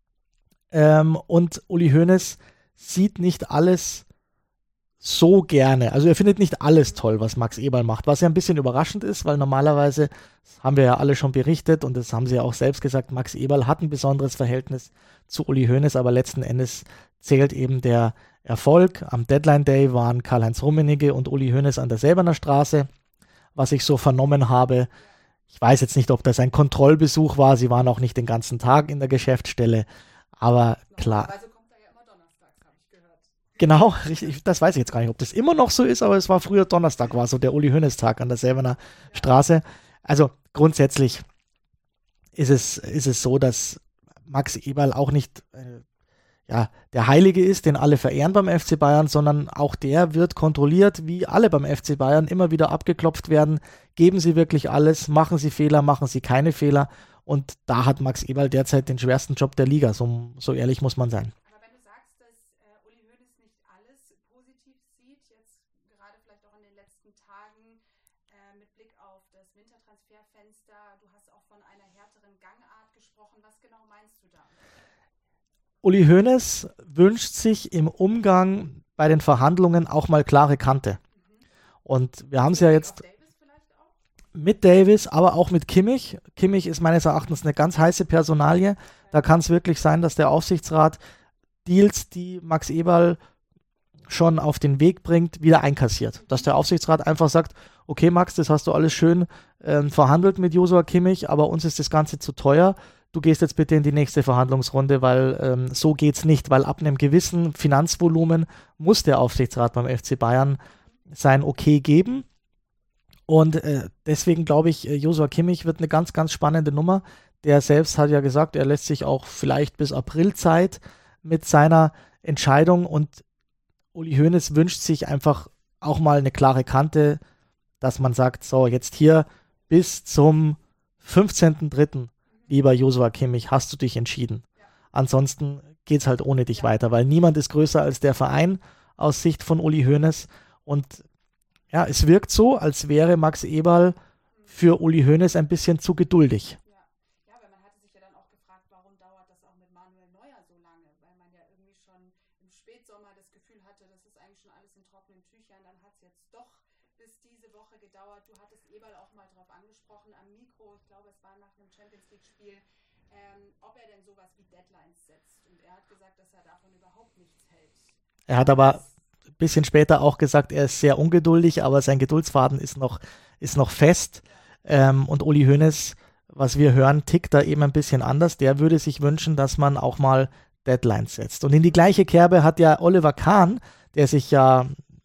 Und Uli Hoeneß sieht nicht alles so gerne. Also er findet nicht alles toll, was Max Eberl macht. Was ja ein bisschen überraschend ist, weil normalerweise, das haben wir ja alle schon berichtet und das haben sie ja auch selbst gesagt, Max Eberl hat ein besonderes Verhältnis zu Uli Hoeneß, aber letzten Endes zählt eben der Erfolg. Am Deadline Day waren Karl-Heinz Rummenigge und Uli Hoeneß an der Säbener Straße, was ich so vernommen habe. Ich weiß jetzt nicht, ob das ein Kontrollbesuch war. Sie waren auch nicht den ganzen Tag in der Geschäftsstelle. Aber klar. Normalerweise kommt er ja immer donnerstags, habe ich gehört. Genau, richtig, das weiß ich jetzt gar nicht, ob das immer noch so ist, aber es war früher Donnerstag, war so der Uli Hoeneß-Tag an der Säbener Straße. Also grundsätzlich ist es so, dass Max Eberl auch nicht der Heilige ist, den alle verehren beim FC Bayern, sondern auch der wird kontrolliert, wie alle beim FC Bayern immer wieder abgeklopft werden. Geben Sie wirklich alles, machen Sie Fehler, machen Sie keine Fehler. Und da hat Max Eberl derzeit den schwersten Job der Liga, so ehrlich muss man sein. Aber wenn du sagst, dass Uli Hoeneß nicht alles positiv sieht, jetzt gerade vielleicht auch in den letzten Tagen mit Blick auf das Wintertransferfenster, du hast auch von einer härteren Gangart gesprochen. Was genau meinst du da? Uli Hoeneß wünscht sich im Umgang bei den Verhandlungen auch mal klare Kante. Und wir haben es ja jetzt mit Davis, aber auch mit Kimmich. Kimmich ist meines Erachtens eine ganz heiße Personalie. Da kann es wirklich sein, dass der Aufsichtsrat Deals, die Max Eberl schon auf den Weg bringt, wieder einkassiert. Dass der Aufsichtsrat einfach sagt, okay Max, das hast du alles schön verhandelt mit Joshua Kimmich, aber uns ist das Ganze zu teuer. Du gehst jetzt bitte in die nächste Verhandlungsrunde, weil so geht's nicht, weil ab einem gewissen Finanzvolumen muss der Aufsichtsrat beim FC Bayern sein Okay geben. Und deswegen glaube ich, Joshua Kimmich wird eine ganz, ganz spannende Nummer. Der selbst hat ja gesagt, er lässt sich auch vielleicht bis April Zeit mit seiner Entscheidung und Uli Hoeneß wünscht sich einfach auch mal eine klare Kante, dass man sagt, so jetzt hier bis zum 15.03. lieber Joshua Kimmich, hast du dich entschieden. Ansonsten geht es halt ohne dich weiter, weil niemand ist größer als der Verein aus Sicht von Uli Hoeneß. Und ja, es wirkt so, als wäre Max Eberl für Uli Hoeneß ein bisschen zu geduldig. Ja, weil man hatte sich ja dann auch gefragt, warum dauert das auch mit Manuel Neuer so lange? Weil man ja irgendwie schon im Spätsommer das Gefühl hatte, das ist eigentlich schon alles in trockenen Tüchern. Dann hat es jetzt doch bis diese Woche gedauert. Du hattest Eberl auch mal drauf angesprochen am Mikro. Ich glaube, es war nach einem Champions-League-Spiel, ob er denn sowas wie Deadlines setzt. Und er hat gesagt, dass er davon überhaupt nichts hält. Er hat aber ein bisschen später auch gesagt, er ist sehr ungeduldig, aber sein Geduldsfaden ist noch fest. Und Uli Hoeneß, was wir hören, tickt da eben ein bisschen anders. Der würde sich wünschen, dass man auch mal Deadlines setzt. Und in die gleiche Kerbe hat ja Oliver Kahn, der sich ja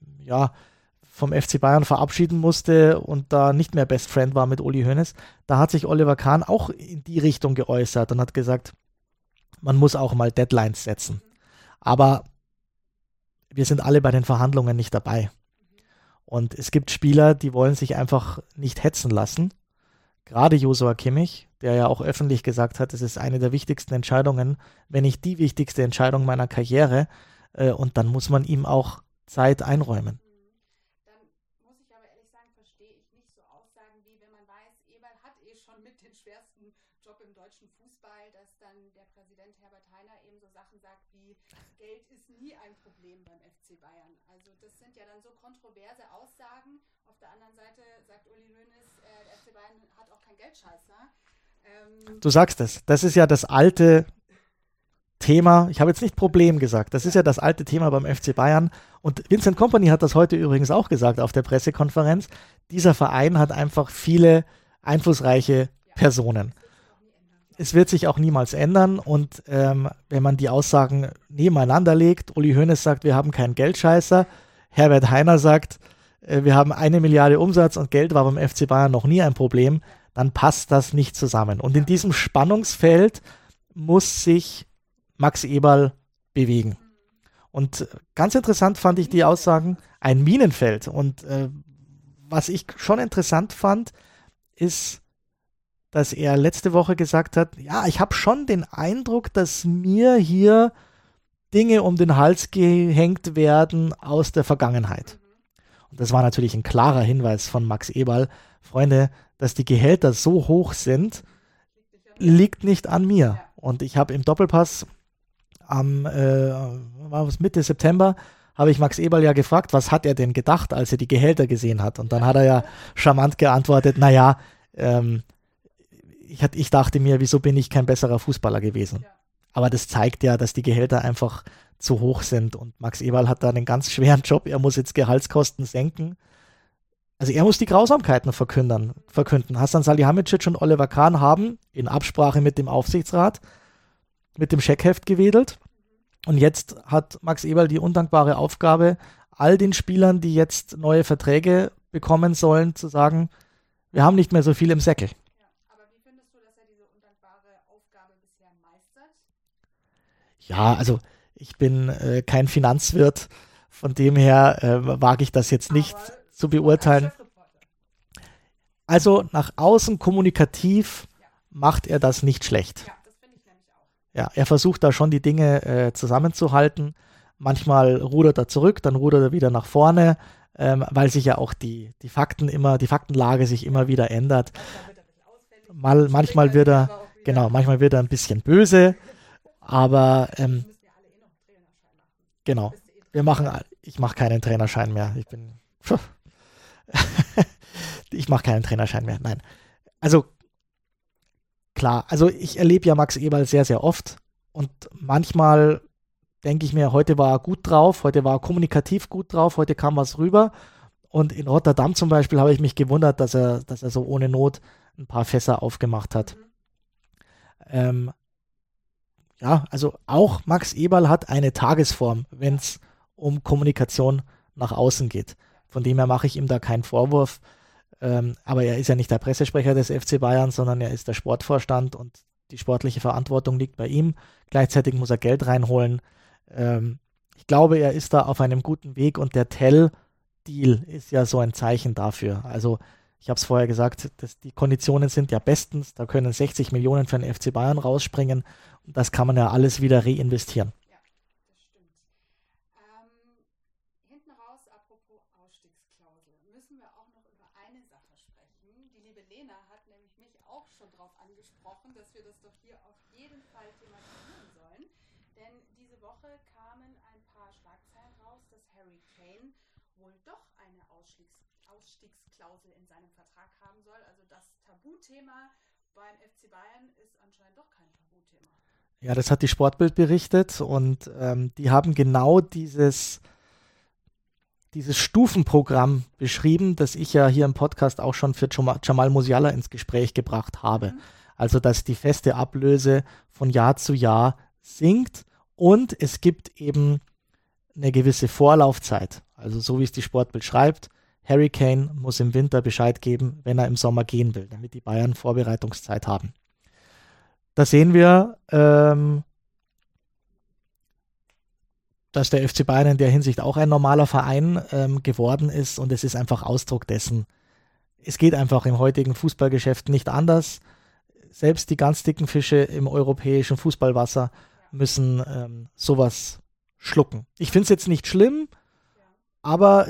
vom FC Bayern verabschieden musste und da nicht mehr Best Friend war mit Uli Hoeneß, da hat sich Oliver Kahn auch in die Richtung geäußert und hat gesagt, man muss auch mal Deadlines setzen. Aber wir sind alle bei den Verhandlungen nicht dabei. Und es gibt Spieler, die wollen sich einfach nicht hetzen lassen. Gerade Joshua Kimmich, der ja auch öffentlich gesagt hat, es ist eine der wichtigsten Entscheidungen, wenn nicht die wichtigste Entscheidung meiner Karriere. Und dann muss man ihm auch Zeit einräumen. Dann muss ich aber ehrlich sagen, verstehe ich nicht so Aussagen wie, wenn man weiß, Eberl hat schon mit den schwersten Job im deutschen Fußball, dass dann der Präsident Herbert Hainer eben so Sachen sagt wie, Geld ist nie ein Problem beim FC Bayern. Also das sind ja dann so kontroverse Aussagen. Auf der anderen Seite sagt Uli Hoeneß, der FC Bayern hat auch kein Geldscheißer. Du sagst es. Das ist ja das alte Thema. Ich habe jetzt nicht Problem gesagt. Das ist ja das alte Thema beim FC Bayern. Und Vincent Kompany hat das heute übrigens auch gesagt auf der Pressekonferenz. Dieser Verein hat einfach viele einflussreiche Personen. Es wird sich auch niemals ändern. Und wenn man die Aussagen nebeneinander legt, Uli Hoeneß sagt, wir haben keinen Geldscheißer. Herbert Hainer sagt, wir haben 1 Milliarde Umsatz und Geld war beim FC Bayern noch nie ein Problem, dann passt das nicht zusammen. Und in diesem Spannungsfeld muss sich Max Eberl bewegen. Und ganz interessant fand ich die Aussagen, ein Minenfeld. Und was ich schon interessant fand, ist, dass er letzte Woche gesagt hat, ja, ich habe schon den Eindruck, dass mir hier Dinge um den Hals gehängt werden aus der Vergangenheit. Und das war natürlich ein klarer Hinweis von Max Eberl. Freunde, dass die Gehälter so hoch liegt nicht an mir. Und ich habe im Doppelpass Mitte September habe ich Max Eberl ja gefragt, was hat er denn gedacht, als er die Gehälter gesehen hat. Und dann hat er ja charmant geantwortet, naja, ich dachte mir, wieso bin ich kein besserer Fußballer gewesen? Aber das zeigt ja, dass die Gehälter einfach zu hoch sind. Und Max Eberl hat da einen ganz schweren Job. Er muss jetzt Gehaltskosten senken. Also er muss die Grausamkeiten verkünden. Hasan Salihamidzic und Oliver Kahn haben in Absprache mit dem Aufsichtsrat mit dem Scheckheft gewedelt. Und jetzt hat Max Eberl die undankbare Aufgabe, all den Spielern, die jetzt neue Verträge bekommen sollen, zu sagen, wir haben nicht mehr so viel im Säckel. Aber wie findest du, dass er diese undankbare Aufgabe bisher meistert? Ja, also ich bin kein Finanzwirt, von dem her wage ich das jetzt nicht zu beurteilen. Also nach außen kommunikativ macht er das nicht schlecht. Ja, das finde ich nämlich auch. Ja, er versucht da schon die Dinge zusammenzuhalten. Manchmal rudert er zurück, dann rudert er wieder nach vorne, weil sich ja auch die Faktenlage sich immer wieder ändert. Manchmal wird er ein bisschen böse, aber genau, ich mache keinen Trainerschein mehr. Ich mache keinen Trainerschein mehr, nein. Also klar, also ich erlebe ja Max Eberl sehr, sehr oft und manchmal denke ich mir, heute war er gut drauf, heute war er kommunikativ gut drauf, heute kam was rüber und in Rotterdam zum Beispiel habe ich mich gewundert, dass er so ohne Not ein paar Fässer aufgemacht hat. Ja, also auch Max Eberl hat eine Tagesform, wenn es um Kommunikation nach außen geht. Von dem her mache ich ihm da keinen Vorwurf. Aber er ist ja nicht der Pressesprecher des FC Bayern, sondern er ist der Sportvorstand und die sportliche Verantwortung liegt bei ihm. Gleichzeitig muss er Geld reinholen. Ich glaube, er ist da auf einem guten Weg und der Tell-Deal ist ja so ein Zeichen dafür. Also ich habe es vorher gesagt, die Konditionen sind ja bestens. Da können 60 Millionen für den FC Bayern rausspringen und das kann man ja alles wieder reinvestieren. Ja, das stimmt. Hinten raus, apropos Ausstiegsklausel, müssen wir auch noch über eine Sache sprechen. Die liebe Lena hat nämlich mich auch schon darauf angesprochen, dass wir das doch hier auf jeden Fall thematisieren sollen. Denn diese Woche kamen ein paar Schlagzeilen raus, dass Harry Kane wohl doch eine Ausstiegsklausel in seinem Vertrag haben soll. Also das Tabuthema beim FC Bayern ist anscheinend doch kein Tabuthema. Ja, das hat die Sportbild berichtet und die haben genau dieses Stufenprogramm beschrieben, das ich ja hier im Podcast auch schon für Jamal Musiala ins Gespräch gebracht habe. Also, dass die feste Ablöse von Jahr zu Jahr sinkt und es gibt eben eine gewisse Vorlaufzeit. Also, so wie es die Sportbild schreibt, Harry Kane muss im Winter Bescheid geben, wenn er im Sommer gehen will, damit die Bayern Vorbereitungszeit haben. Da sehen wir, dass der FC Bayern in der Hinsicht auch ein normaler Verein geworden ist und es ist einfach Ausdruck dessen. Es geht einfach im heutigen Fußballgeschäft nicht anders. Selbst die ganz dicken Fische im europäischen Fußballwasser müssen sowas schlucken. Ich finde es jetzt nicht schlimm, aber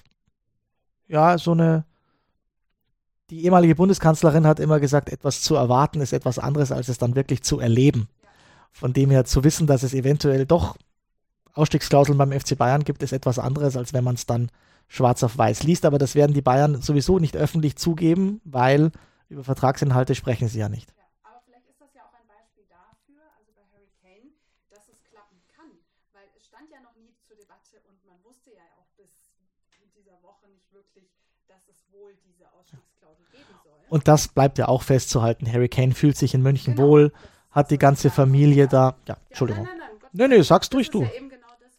die ehemalige Bundeskanzlerin hat immer gesagt, etwas zu erwarten ist etwas anderes, als es dann wirklich zu erleben. Von dem her zu wissen, dass es eventuell doch Ausstiegsklauseln beim FC Bayern gibt, ist etwas anderes, als wenn man es dann schwarz auf weiß liest. Aber das werden die Bayern sowieso nicht öffentlich zugeben, weil über Vertragsinhalte sprechen sie ja nicht. Ja, aber vielleicht ist das ja auch ein Beispiel dafür, also bei Harry Kane, dass es klappen kann. Weil es stand ja noch nie zur Debatte und man wusste ja auch bis in dieser Woche nicht wirklich, dass es wohl diese Ausstiegsklausel geben soll. Und das bleibt ja auch festzuhalten. Harry Kane fühlt sich in München wohl, hat die ganze Familie da. Ja, Entschuldigung. Nein, sag's durch, du. Das ist ja eben genau das,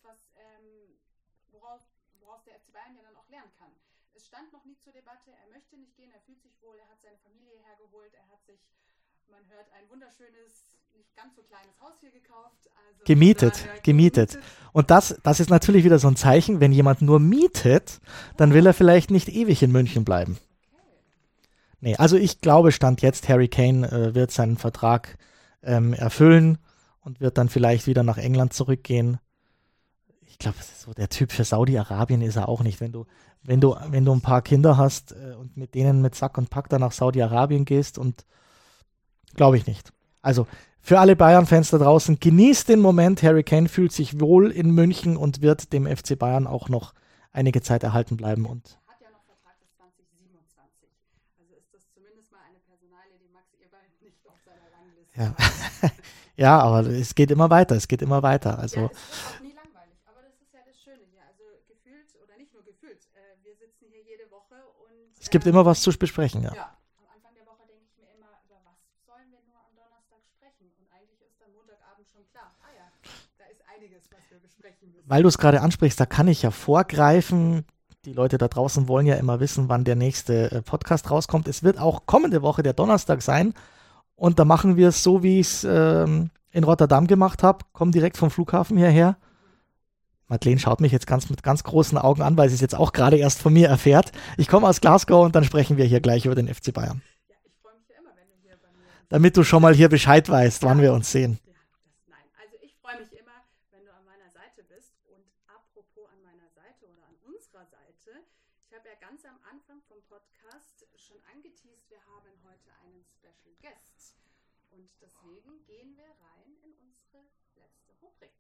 woraus der FC Bayern ja dann auch lernen kann. Es stand noch nie zur Debatte, er möchte nicht gehen, er fühlt sich wohl, er hat seine Familie hergeholt, er hat sich, man hört, ein wunderschönes, nicht ganz so kleines Haus hier gekauft. Also Gemietet. Und das ist natürlich wieder so ein Zeichen, wenn jemand nur mietet, dann will er vielleicht nicht ewig in München bleiben. Nee, also ich glaube, Stand jetzt, Harry Kane wird seinen Vertrag erfüllen und wird dann vielleicht wieder nach England zurückgehen. Ich glaube, so der Typ für Saudi-Arabien ist er auch nicht. Wenn du ein paar Kinder hast und mit denen mit Sack und Pack dann nach Saudi-Arabien gehst, und glaube ich nicht. Also für alle Bayern-Fans da draußen, genießt den Moment. Harry Kane fühlt sich wohl in München und wird dem FC Bayern auch noch einige Zeit erhalten bleiben. Und hat ja noch Vertrag bis 2027. Also ist das zumindest mal eine Personalie, die Max Eberl nicht auf seiner Rangliste hat. Ja, aber es geht immer weiter. Also, ja, es wird auch nie langweilig. Aber das ist ja das Schöne hier. Also gefühlt, oder nicht nur gefühlt, wir sitzen hier jede Woche und es gibt immer was zu besprechen, ja. Ja, am Anfang der Woche denke ich mir immer, über was sollen wir nur am Donnerstag sprechen? Und eigentlich ist dann Montagabend schon klar. Ah ja, da ist einiges, was wir besprechen müssen. Weil du es gerade ansprichst, da kann ich ja vorgreifen. Die Leute da draußen wollen ja immer wissen, wann der nächste Podcast rauskommt. Es wird auch kommende Woche der Donnerstag sein. Und da machen wir es so, wie ich es in Rotterdam gemacht habe. Komm direkt vom Flughafen hierher. Madeleine schaut mich jetzt mit ganz großen Augen an, weil sie es jetzt auch gerade erst von mir erfährt. Ich komme aus Glasgow und dann sprechen wir hier gleich über den FC Bayern. Ja, ich freue mich ja immer, wenn du hier bei mir bist. Damit du schon mal hier Bescheid weißt, wann wir uns sehen. Nein, also ich freue mich immer, wenn du an meiner Seite bist. Und apropos an meiner Seite oder an unserer Seite, ich habe ja ganz am Anfang vom Podcast schon angeteast, wir haben heute einen Special Guest. Und deswegen gehen wir rein in unsere letzte Rubrik.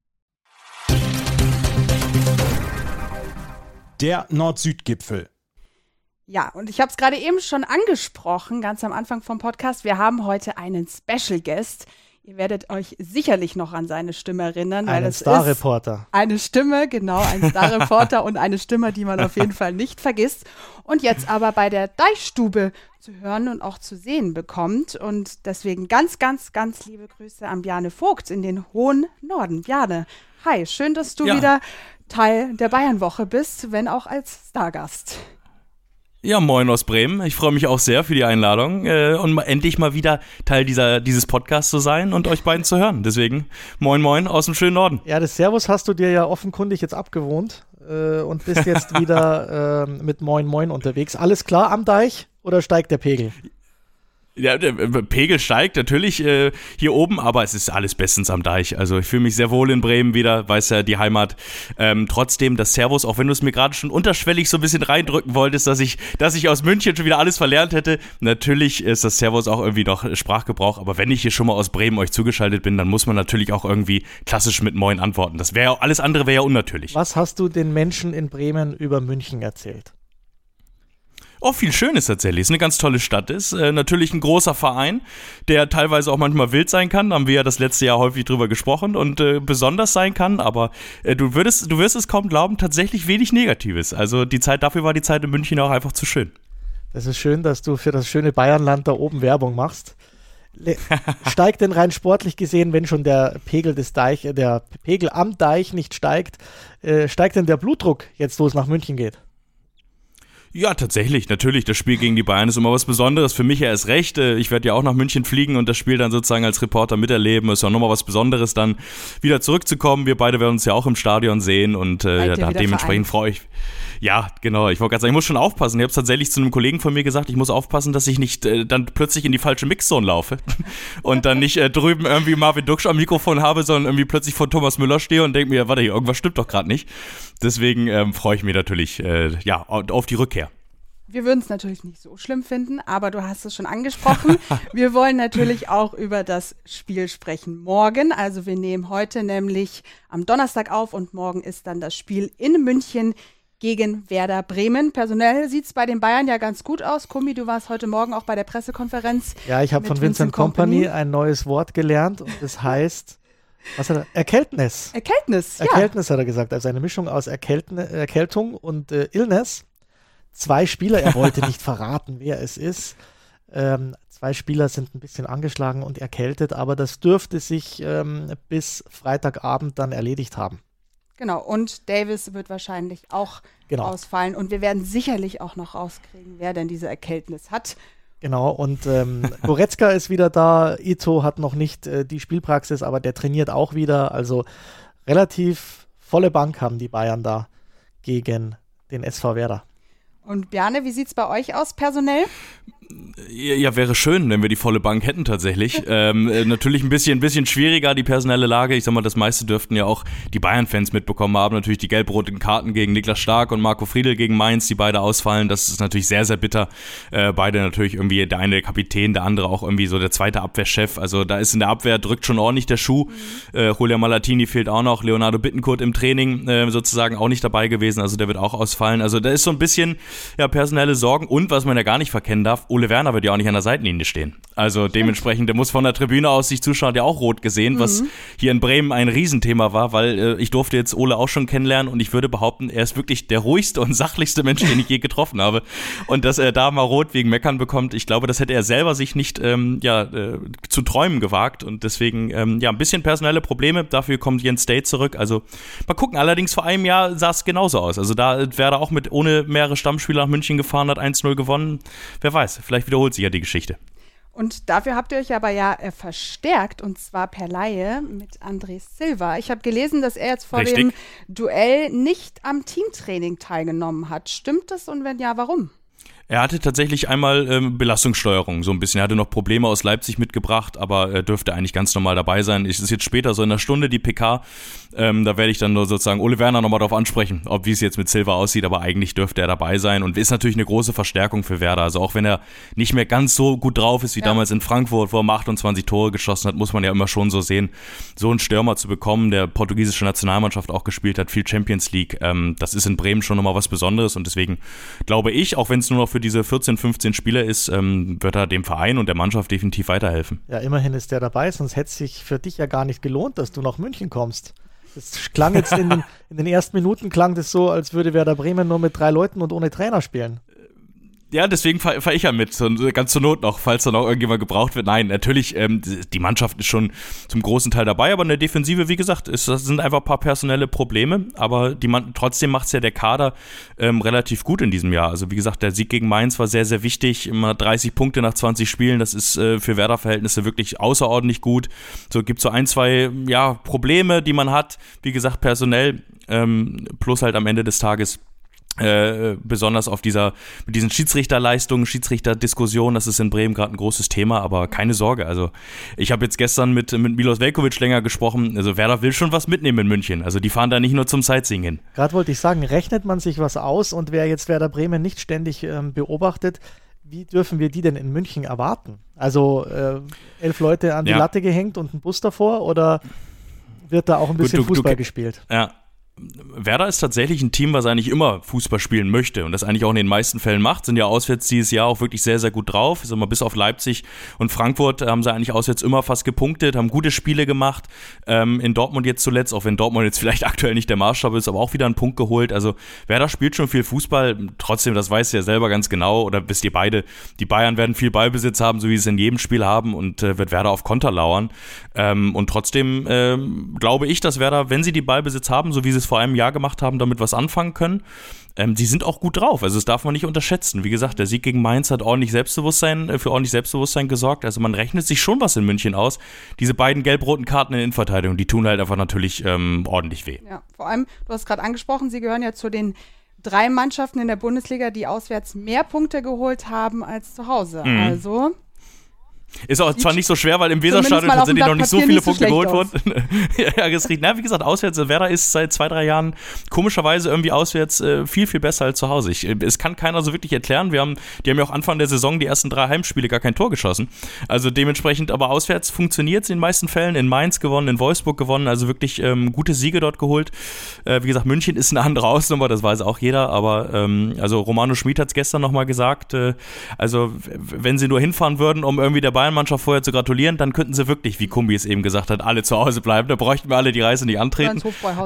Der Nord-Süd-Gipfel. Ja, und ich habe es gerade eben schon angesprochen, ganz am Anfang vom Podcast. Wir haben heute einen Special Guest. Ihr werdet euch sicherlich noch an seine Stimme erinnern. Weil Einen Star-Reporter. Eine Stimme, genau, ein Star-Reporter und eine Stimme, die man auf jeden Fall nicht vergisst. Und jetzt aber bei der Deichstube zu hören und auch zu sehen bekommt. Und deswegen ganz, ganz, ganz liebe Grüße an Bjarne Vogt in den hohen Norden. Bjarne, hi, schön, dass du wieder Teil der Bayernwoche bist, wenn auch als Stargast. Ja, moin aus Bremen. Ich freue mich auch sehr für die Einladung und endlich mal wieder Teil dieses Podcasts zu sein und euch beiden zu hören. Deswegen moin aus dem schönen Norden. Ja, das Servus hast du dir ja offenkundig jetzt abgewohnt und bist jetzt wieder mit Moin unterwegs. Alles klar am Deich oder steigt der Pegel? Ja, der Pegel steigt natürlich hier oben, aber es ist alles bestens am Deich. Also ich fühle mich sehr wohl in Bremen wieder, weiß ja die Heimat. Trotzdem das Servus, auch wenn du es mir gerade schon unterschwellig so ein bisschen reindrücken wolltest, dass ich aus München schon wieder alles verlernt hätte. Natürlich ist das Servus auch irgendwie noch Sprachgebrauch, aber wenn ich hier schon mal aus Bremen euch zugeschaltet bin, dann muss man natürlich auch irgendwie klassisch mit Moin antworten. Das wäre ja, alles andere wäre ja unnatürlich. Was hast du den Menschen in Bremen über München erzählt? Oh, viel Schönes tatsächlich. Ist eine ganz tolle Stadt. Ist natürlich ein großer Verein, der teilweise auch manchmal wild sein kann. Da haben wir ja das letzte Jahr häufig drüber gesprochen und besonders sein kann. Aber du wirst es kaum glauben, tatsächlich wenig Negatives. Also dafür war die Zeit in München auch einfach zu schön. Das ist schön, dass du für das schöne Bayernland da oben Werbung machst. Steigt denn rein sportlich gesehen, wenn schon der Pegel am Deich nicht steigt, steigt denn der Blutdruck jetzt, wo es nach München geht? Ja, tatsächlich, natürlich. Das Spiel gegen die Bayern ist immer was Besonderes. Für mich ja erst recht. Ich werde ja auch nach München fliegen und das Spiel dann sozusagen als Reporter miterleben. Ist auch nochmal was Besonderes, dann wieder zurückzukommen. Wir beide werden uns ja auch im Stadion sehen und dementsprechend freue ich. Ja, genau. Ich wollte gerade sagen, ich muss schon aufpassen. Ich habe es tatsächlich zu einem Kollegen von mir gesagt, ich muss aufpassen, dass ich nicht dann plötzlich in die falsche Mixzone laufe und dann nicht drüben irgendwie Marvin Duksch am Mikrofon habe, sondern irgendwie plötzlich vor Thomas Müller stehe und denke mir, warte, hier, irgendwas stimmt doch gerade nicht. Deswegen freue ich mich natürlich auf die Rückkehr. Wir würden es natürlich nicht so schlimm finden, aber du hast es schon angesprochen. Wir wollen natürlich auch über das Spiel sprechen morgen. Also wir nehmen heute nämlich am Donnerstag auf und morgen ist dann das Spiel in München gegen Werder Bremen. Personell sieht es bei den Bayern ja ganz gut aus. Kummi, du warst heute Morgen auch bei der Pressekonferenz. Ja, ich habe von Vincent Kompany ein neues Wort gelernt und das heißt, was hat er? Erkältnis. Ja. Erkältnis hat er gesagt, also eine Mischung aus Erkältung und Illness. 2 Spieler, er wollte nicht verraten, wer es ist. 2 Spieler sind ein bisschen angeschlagen und erkältet, aber das dürfte sich bis Freitagabend dann erledigt haben. Genau, und Davis wird wahrscheinlich auch ausfallen. Und wir werden sicherlich auch noch rauskriegen, wer denn diese Erkältnis hat. Genau, und Goretzka ist wieder da. Ito hat noch nicht die Spielpraxis, aber der trainiert auch wieder. Also relativ volle Bank haben die Bayern da gegen den SV Werder. Und Bjarne, wie sieht's bei euch aus personell? Ja, wäre schön, wenn wir die volle Bank hätten tatsächlich. Natürlich ein bisschen schwieriger, die personelle Lage. Ich sag mal, das meiste dürften ja auch die Bayern-Fans mitbekommen haben. Natürlich die gelb-roten Karten gegen Niklas Stark und Marco Friedl gegen Mainz, die beide ausfallen. Das ist natürlich sehr, sehr bitter. Beide natürlich irgendwie, der eine der Kapitän, der andere auch irgendwie so der zweite Abwehrchef. Also da ist in der Abwehr, drückt schon ordentlich der Schuh. Julian Malatini fehlt auch noch. Leonardo Bittencourt im Training sozusagen auch nicht dabei gewesen. Also der wird auch ausfallen. Also da ist so ein bisschen personelle Sorgen. Und was man ja gar nicht verkennen darf, Ole Werner wird ja auch nicht an der Seitenlinie stehen. Also dementsprechend, der muss von der Tribüne aus sich zuschauen, der auch rot gesehen, was hier in Bremen ein Riesenthema war, weil ich durfte jetzt Ole auch schon kennenlernen und ich würde behaupten, er ist wirklich der ruhigste und sachlichste Mensch, den ich je getroffen habe. Und dass er da mal rot wegen Meckern bekommt, ich glaube, das hätte er selber sich nicht zu träumen gewagt und deswegen ein bisschen personelle Probleme. Dafür kommt Jens Stade zurück. Also mal gucken. Allerdings vor einem Jahr sah es genauso aus. Also da wäre er auch ohne mehrere Stammspieler nach München gefahren, hat 1-0 gewonnen. Wer weiß, vielleicht wiederholt sich ja die Geschichte. Und dafür habt ihr euch aber verstärkt, und zwar per Laie mit André Silva. Ich habe gelesen, dass er jetzt vor dem Duell nicht am Teamtraining teilgenommen hat. Stimmt das und wenn ja, warum? Er hatte tatsächlich einmal Belastungssteuerung so ein bisschen. Er hatte noch Probleme aus Leipzig mitgebracht, aber er dürfte eigentlich ganz normal dabei sein. Es ist jetzt später so in einer Stunde die PK. Da werde ich dann nur sozusagen Ole Werner nochmal darauf ansprechen, wie es jetzt mit Silva aussieht. Aber eigentlich dürfte er dabei sein und ist natürlich eine große Verstärkung für Werder. Also auch wenn er nicht mehr ganz so gut drauf ist wie damals in Frankfurt, wo er 28 Tore geschossen hat, muss man ja immer schon so sehen, so einen Stürmer zu bekommen, der portugiesische Nationalmannschaft auch gespielt hat, viel Champions League. Das ist in Bremen schon nochmal was Besonderes und deswegen glaube ich, auch wenn es nur noch für diese 14, 15 Spieler ist, wird er dem Verein und der Mannschaft definitiv weiterhelfen. Ja, immerhin ist der dabei, sonst hätte es sich für dich ja gar nicht gelohnt, dass du nach München kommst. Das klang jetzt in den ersten Minuten klang das so, als würde Werder Bremen nur mit 3 Leuten und ohne Trainer spielen. Ja, deswegen fahr ich ja mit, so, ganz zur Not noch, falls da noch irgendjemand gebraucht wird. Nein, natürlich, die Mannschaft ist schon zum großen Teil dabei, aber in der Defensive, wie gesagt, das sind einfach ein paar personelle Probleme, aber trotzdem macht es ja der Kader relativ gut in diesem Jahr. Also wie gesagt, der Sieg gegen Mainz war sehr, sehr wichtig, immer 30 Punkte nach 20 Spielen, das ist für Werder-Verhältnisse wirklich außerordentlich gut. So gibt es so ein, zwei Probleme, die man hat, wie gesagt, personell, plus halt am Ende des Tages besonders mit diesen Schiedsrichterleistungen, Schiedsrichterdiskussionen, das ist in Bremen gerade ein großes Thema, aber keine Sorge, also ich habe jetzt gestern mit Milos Veljković länger gesprochen, also Werder will schon was mitnehmen in München, also die fahren da nicht nur zum Sightseeing hin. Gerade wollte ich sagen, rechnet man sich was aus und wer jetzt Werder Bremen nicht ständig beobachtet, wie dürfen wir die denn in München erwarten? Also 11 Leute an die Latte gehängt und ein Bus davor oder wird da auch ein bisschen Fußball gespielt? Ja. Werder ist tatsächlich ein Team, was eigentlich immer Fußball spielen möchte und das eigentlich auch in den meisten Fällen macht, sind ja auswärts dieses Jahr auch wirklich sehr, sehr gut drauf. Sag mal, bis auf Leipzig und Frankfurt haben sie eigentlich auswärts immer fast gepunktet, haben gute Spiele gemacht. In Dortmund jetzt zuletzt, auch wenn Dortmund jetzt vielleicht aktuell nicht der Maßstab ist, aber auch wieder einen Punkt geholt. Also Werder spielt schon viel Fußball, trotzdem, das weißt du ja selber ganz genau, oder wisst ihr beide, die Bayern werden viel Ballbesitz haben, so wie sie es in jedem Spiel haben und wird Werder auf Konter lauern. Und trotzdem glaube ich, dass Werder, wenn sie die Ballbesitz haben, so wie sie es vor einem Jahr gemacht haben, damit was anfangen können. Die sind auch gut drauf, also das darf man nicht unterschätzen. Wie gesagt, der Sieg gegen Mainz hat für ordentlich Selbstbewusstsein gesorgt, also man rechnet sich schon was in München aus. Diese beiden gelb-roten Karten in der Innenverteidigung, die tun halt einfach natürlich ordentlich weh. Ja, vor allem, du hast gerade angesprochen, sie gehören ja zu den 3 Mannschaften in der Bundesliga, die auswärts mehr Punkte geholt haben als zu Hause. Also ist auch zwar nicht so schwer, weil im Weserstadion tatsächlich noch nicht so viele Punkte geholt wurden. Ja, das riecht. Wie gesagt, auswärts, Werder ist seit 2-3 Jahren komischerweise irgendwie auswärts viel, viel besser als zu Hause. Es kann keiner so wirklich erklären. Die haben ja auch Anfang der Saison die ersten 3 Heimspiele gar kein Tor geschossen. Also dementsprechend, aber auswärts funktioniert es in den meisten Fällen. In Mainz gewonnen, in Wolfsburg gewonnen, also wirklich gute Siege dort geholt. Wie gesagt, München ist eine andere Hausnummer, das weiß auch jeder, aber also Romano Schmid hat es gestern nochmal gesagt, also wenn sie nur hinfahren würden, um irgendwie der Bayern-Mannschaft vorher zu gratulieren, dann könnten sie wirklich, wie Kumbi es eben gesagt hat, alle zu Hause bleiben. Da bräuchten wir alle die Reise nicht antreten.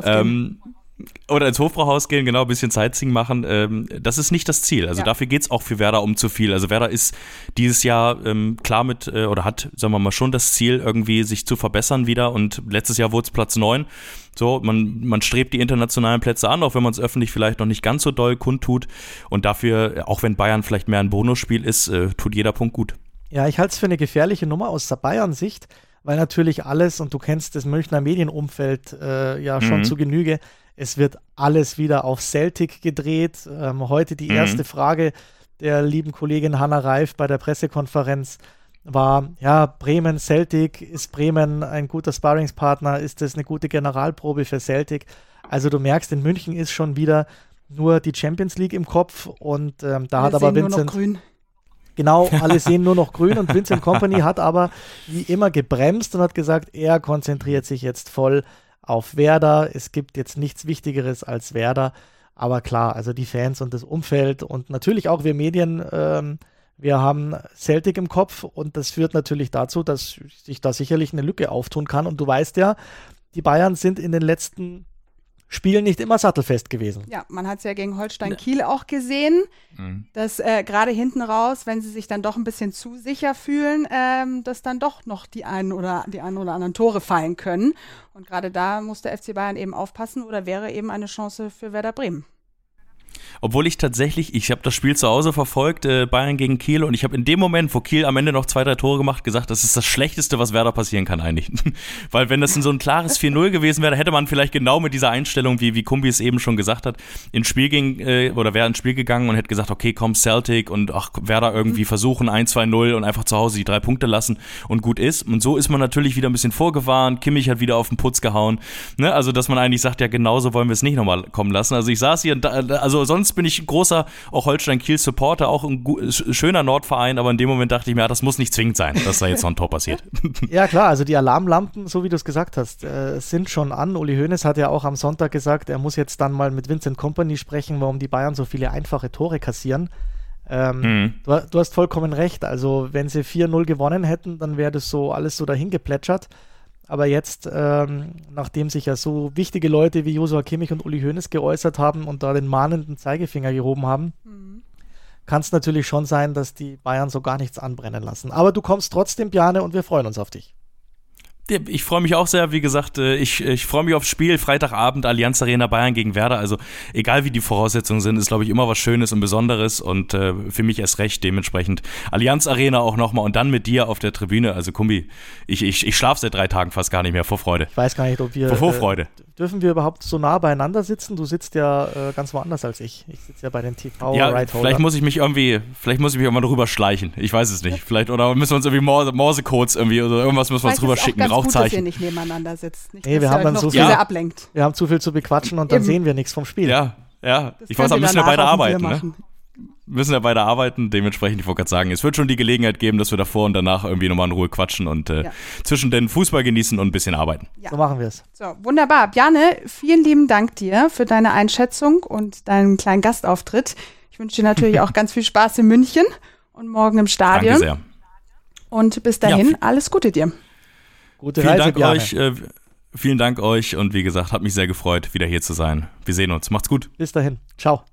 Oder ins Hofbräuhaus gehen, genau, ein bisschen Sightseeing machen. Das ist nicht das Ziel. Also dafür geht es auch für Werder um zu viel. Also Werder ist dieses Jahr klar oder hat, sagen wir mal, schon das Ziel, irgendwie sich zu verbessern wieder. Und letztes Jahr wurde es Platz 9. So, man strebt die internationalen Plätze an, auch wenn man es öffentlich vielleicht noch nicht ganz so doll kundtut. Und dafür, auch wenn Bayern vielleicht mehr ein Bonusspiel ist, tut jeder Punkt gut. Ja, ich halte es für eine gefährliche Nummer aus der Bayern-Sicht, weil natürlich alles, und du kennst das Münchner Medienumfeld schon zu Genüge, es wird alles wieder auf Celtic gedreht. Heute die erste Frage der lieben Kollegin Hanna Reif bei der Pressekonferenz war, ja, Bremen, Celtic, ist Bremen ein guter Sparringspartner, ist das eine gute Generalprobe für Celtic? Also du merkst, in München ist schon wieder nur die Champions League im Kopf und da hat aber Vincent... Genau, alle sehen nur noch grün und Vincent Kompany hat aber wie immer gebremst und hat gesagt, er konzentriert sich jetzt voll auf Werder. Es gibt jetzt nichts Wichtigeres als Werder. Aber klar, also die Fans und das Umfeld und natürlich auch wir Medien, wir haben Celtic im Kopf und das führt natürlich dazu, dass sich da sicherlich eine Lücke auftun kann. Und du weißt ja, die Bayern sind in den letzten Spielen nicht immer sattelfest gewesen. Ja, man hat es ja gegen Holstein Kiel auch gesehen, dass gerade hinten raus, wenn sie sich dann doch ein bisschen zu sicher fühlen, dass dann doch noch die einen oder anderen Tore fallen können. Und gerade da muss der FC Bayern eben aufpassen oder wäre eben eine Chance für Werder Bremen. Obwohl ich habe das Spiel zu Hause verfolgt, Bayern gegen Kiel, und ich habe in dem Moment, wo Kiel am Ende noch 2-3 Tore gemacht, gesagt, das ist das Schlechteste, was Werder passieren kann eigentlich. Weil wenn das in so ein klares 4-0 gewesen wäre, hätte man vielleicht genau mit dieser Einstellung, wie Kumbi es eben schon gesagt hat, wäre ins Spiel gegangen und hätte gesagt, okay, komm Celtic und Werder irgendwie versuchen, 1-2-0 und einfach zu Hause die 3 Punkte lassen und gut ist. Und so ist man natürlich wieder ein bisschen vorgewarnt, Kimmich hat wieder auf den Putz gehauen, ne? Also dass man eigentlich sagt, ja genauso wollen wir es nicht nochmal kommen lassen. Also ich saß hier, also sonst bin ich ein großer, auch Holstein-Kiel-Supporter, auch ein schöner Nordverein, aber in dem Moment dachte ich mir, das muss nicht zwingend sein, dass da jetzt noch ein Tor passiert. Ja klar, also die Alarmlampen, so wie du es gesagt hast, sind schon an. Uli Hoeneß hat ja auch am Sonntag gesagt, er muss jetzt dann mal mit Vincent Kompany sprechen, warum die Bayern so viele einfache Tore kassieren. Du hast vollkommen recht, also wenn sie 4-0 gewonnen hätten, dann wäre das so alles so dahin geplätschert. Aber jetzt, nachdem sich ja so wichtige Leute wie Joshua Kimmich und Uli Hoeneß geäußert haben und da den mahnenden Zeigefinger gehoben haben, kann es natürlich schon sein, dass die Bayern so gar nichts anbrennen lassen. Aber du kommst trotzdem, Bjarne, und wir freuen uns auf dich. Ich freue mich auch sehr, wie gesagt, ich freue mich aufs Spiel, Freitagabend, Allianz Arena Bayern gegen Werder, also egal wie die Voraussetzungen sind, ist glaube ich immer was Schönes und Besonderes und für mich erst recht dementsprechend Allianz Arena auch nochmal und dann mit dir auf der Tribüne, also Kumbi, ich schlafe seit 3 Tagen fast gar nicht mehr vor Freude. Ich weiß gar nicht, ob wir... Vor Vorfreude. Dürfen wir überhaupt so nah beieinander sitzen? Du sitzt ja ganz woanders als ich. Ich sitze ja bei den TV-Right-Holder. Vielleicht muss ich mich irgendwann drüber schleichen. Ich weiß es nicht. Vielleicht, oder müssen wir uns irgendwie Morsecodes irgendwie oder irgendwas müssen wir uns rüber schicken. Rauchzeichen. Gut, dass ihr nicht nebeneinander sitzt. Nicht, wir haben dann so viel ablenkt. Wir haben zu viel zu bequatschen und dann sehen wir nichts vom Spiel. Ja. Ich weiß, aber müssen wir beide arbeiten, ne? Müssen ja beide arbeiten, dementsprechend, ich wollte gerade sagen, es wird schon die Gelegenheit geben, dass wir davor und danach irgendwie nochmal in Ruhe quatschen und zwischen den Fußball genießen und ein bisschen arbeiten. Ja. So machen wir es. So, wunderbar. Bjarne, vielen lieben Dank dir für deine Einschätzung und deinen kleinen Gastauftritt. Ich wünsche dir natürlich auch ganz viel Spaß in München und morgen im Stadion. Danke sehr. Und bis dahin, alles Gute dir. Gute Reise, Bjarne. Vielen Dank euch und wie gesagt, hat mich sehr gefreut, wieder hier zu sein. Wir sehen uns. Macht's gut. Bis dahin. Ciao.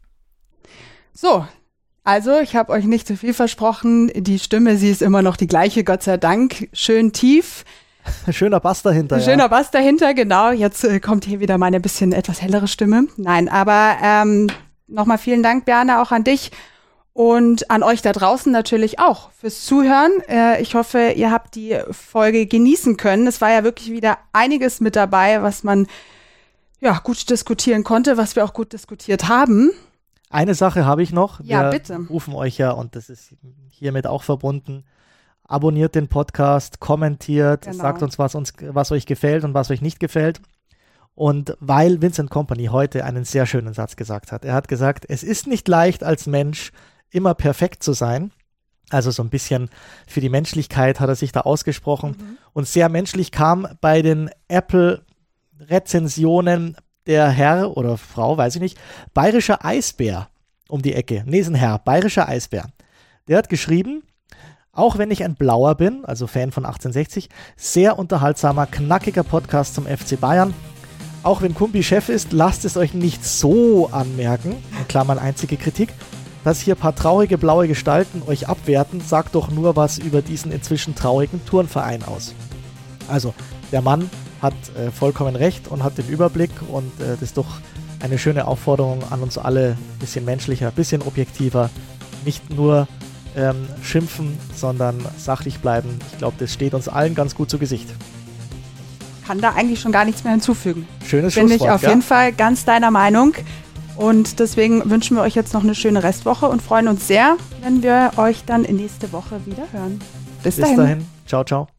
So, also ich habe euch nicht zu viel versprochen. Die Stimme, sie ist immer noch die gleiche, Gott sei Dank. Schön tief. Schöner Bass dahinter. Schöner Bass dahinter, genau. Jetzt kommt hier wieder meine bisschen etwas hellere Stimme. Nein, aber nochmal vielen Dank, Bjarne, auch an dich und an euch da draußen natürlich auch fürs Zuhören. Ich hoffe, ihr habt die Folge genießen können. Es war ja wirklich wieder einiges mit dabei, was man gut diskutieren konnte, was wir auch gut diskutiert haben. Eine Sache habe ich noch. Ja, bitte. Wir rufen euch ja, und das ist hiermit auch verbunden, abonniert den Podcast, kommentiert, sagt uns, was euch gefällt und was euch nicht gefällt. Und weil Vincent Kompany heute einen sehr schönen Satz gesagt hat. Er hat gesagt, es ist nicht leicht als Mensch immer perfekt zu sein. Also so ein bisschen für die Menschlichkeit hat er sich da ausgesprochen. Und sehr menschlich kam bei den Apple-Rezensionen der Herr oder Frau, weiß ich nicht, bayerischer Eisbär um die Ecke. Nee, ist ein Herr, bayerischer Eisbär. Der hat geschrieben, auch wenn ich ein Blauer bin, also Fan von 1860, sehr unterhaltsamer, knackiger Podcast zum FC Bayern. Auch wenn Kumbi Chef ist, lasst es euch nicht so anmerken, in Klammern einzige Kritik, dass hier ein paar traurige blaue Gestalten euch abwerten, sagt doch nur was über diesen inzwischen traurigen Turnverein aus. Also, der Mann hat vollkommen recht und hat den Überblick und das ist doch eine schöne Aufforderung an uns alle, ein bisschen menschlicher, ein bisschen objektiver, nicht nur schimpfen, sondern sachlich bleiben. Ich glaube, das steht uns allen ganz gut zu Gesicht. Kann da eigentlich schon gar nichts mehr hinzufügen. Schönes Schlusswort. Bin ich auf jeden Fall ganz deiner Meinung und deswegen wünschen wir euch jetzt noch eine schöne Restwoche und freuen uns sehr, wenn wir euch dann nächste Woche wieder hören. Bis dahin. Ciao, ciao.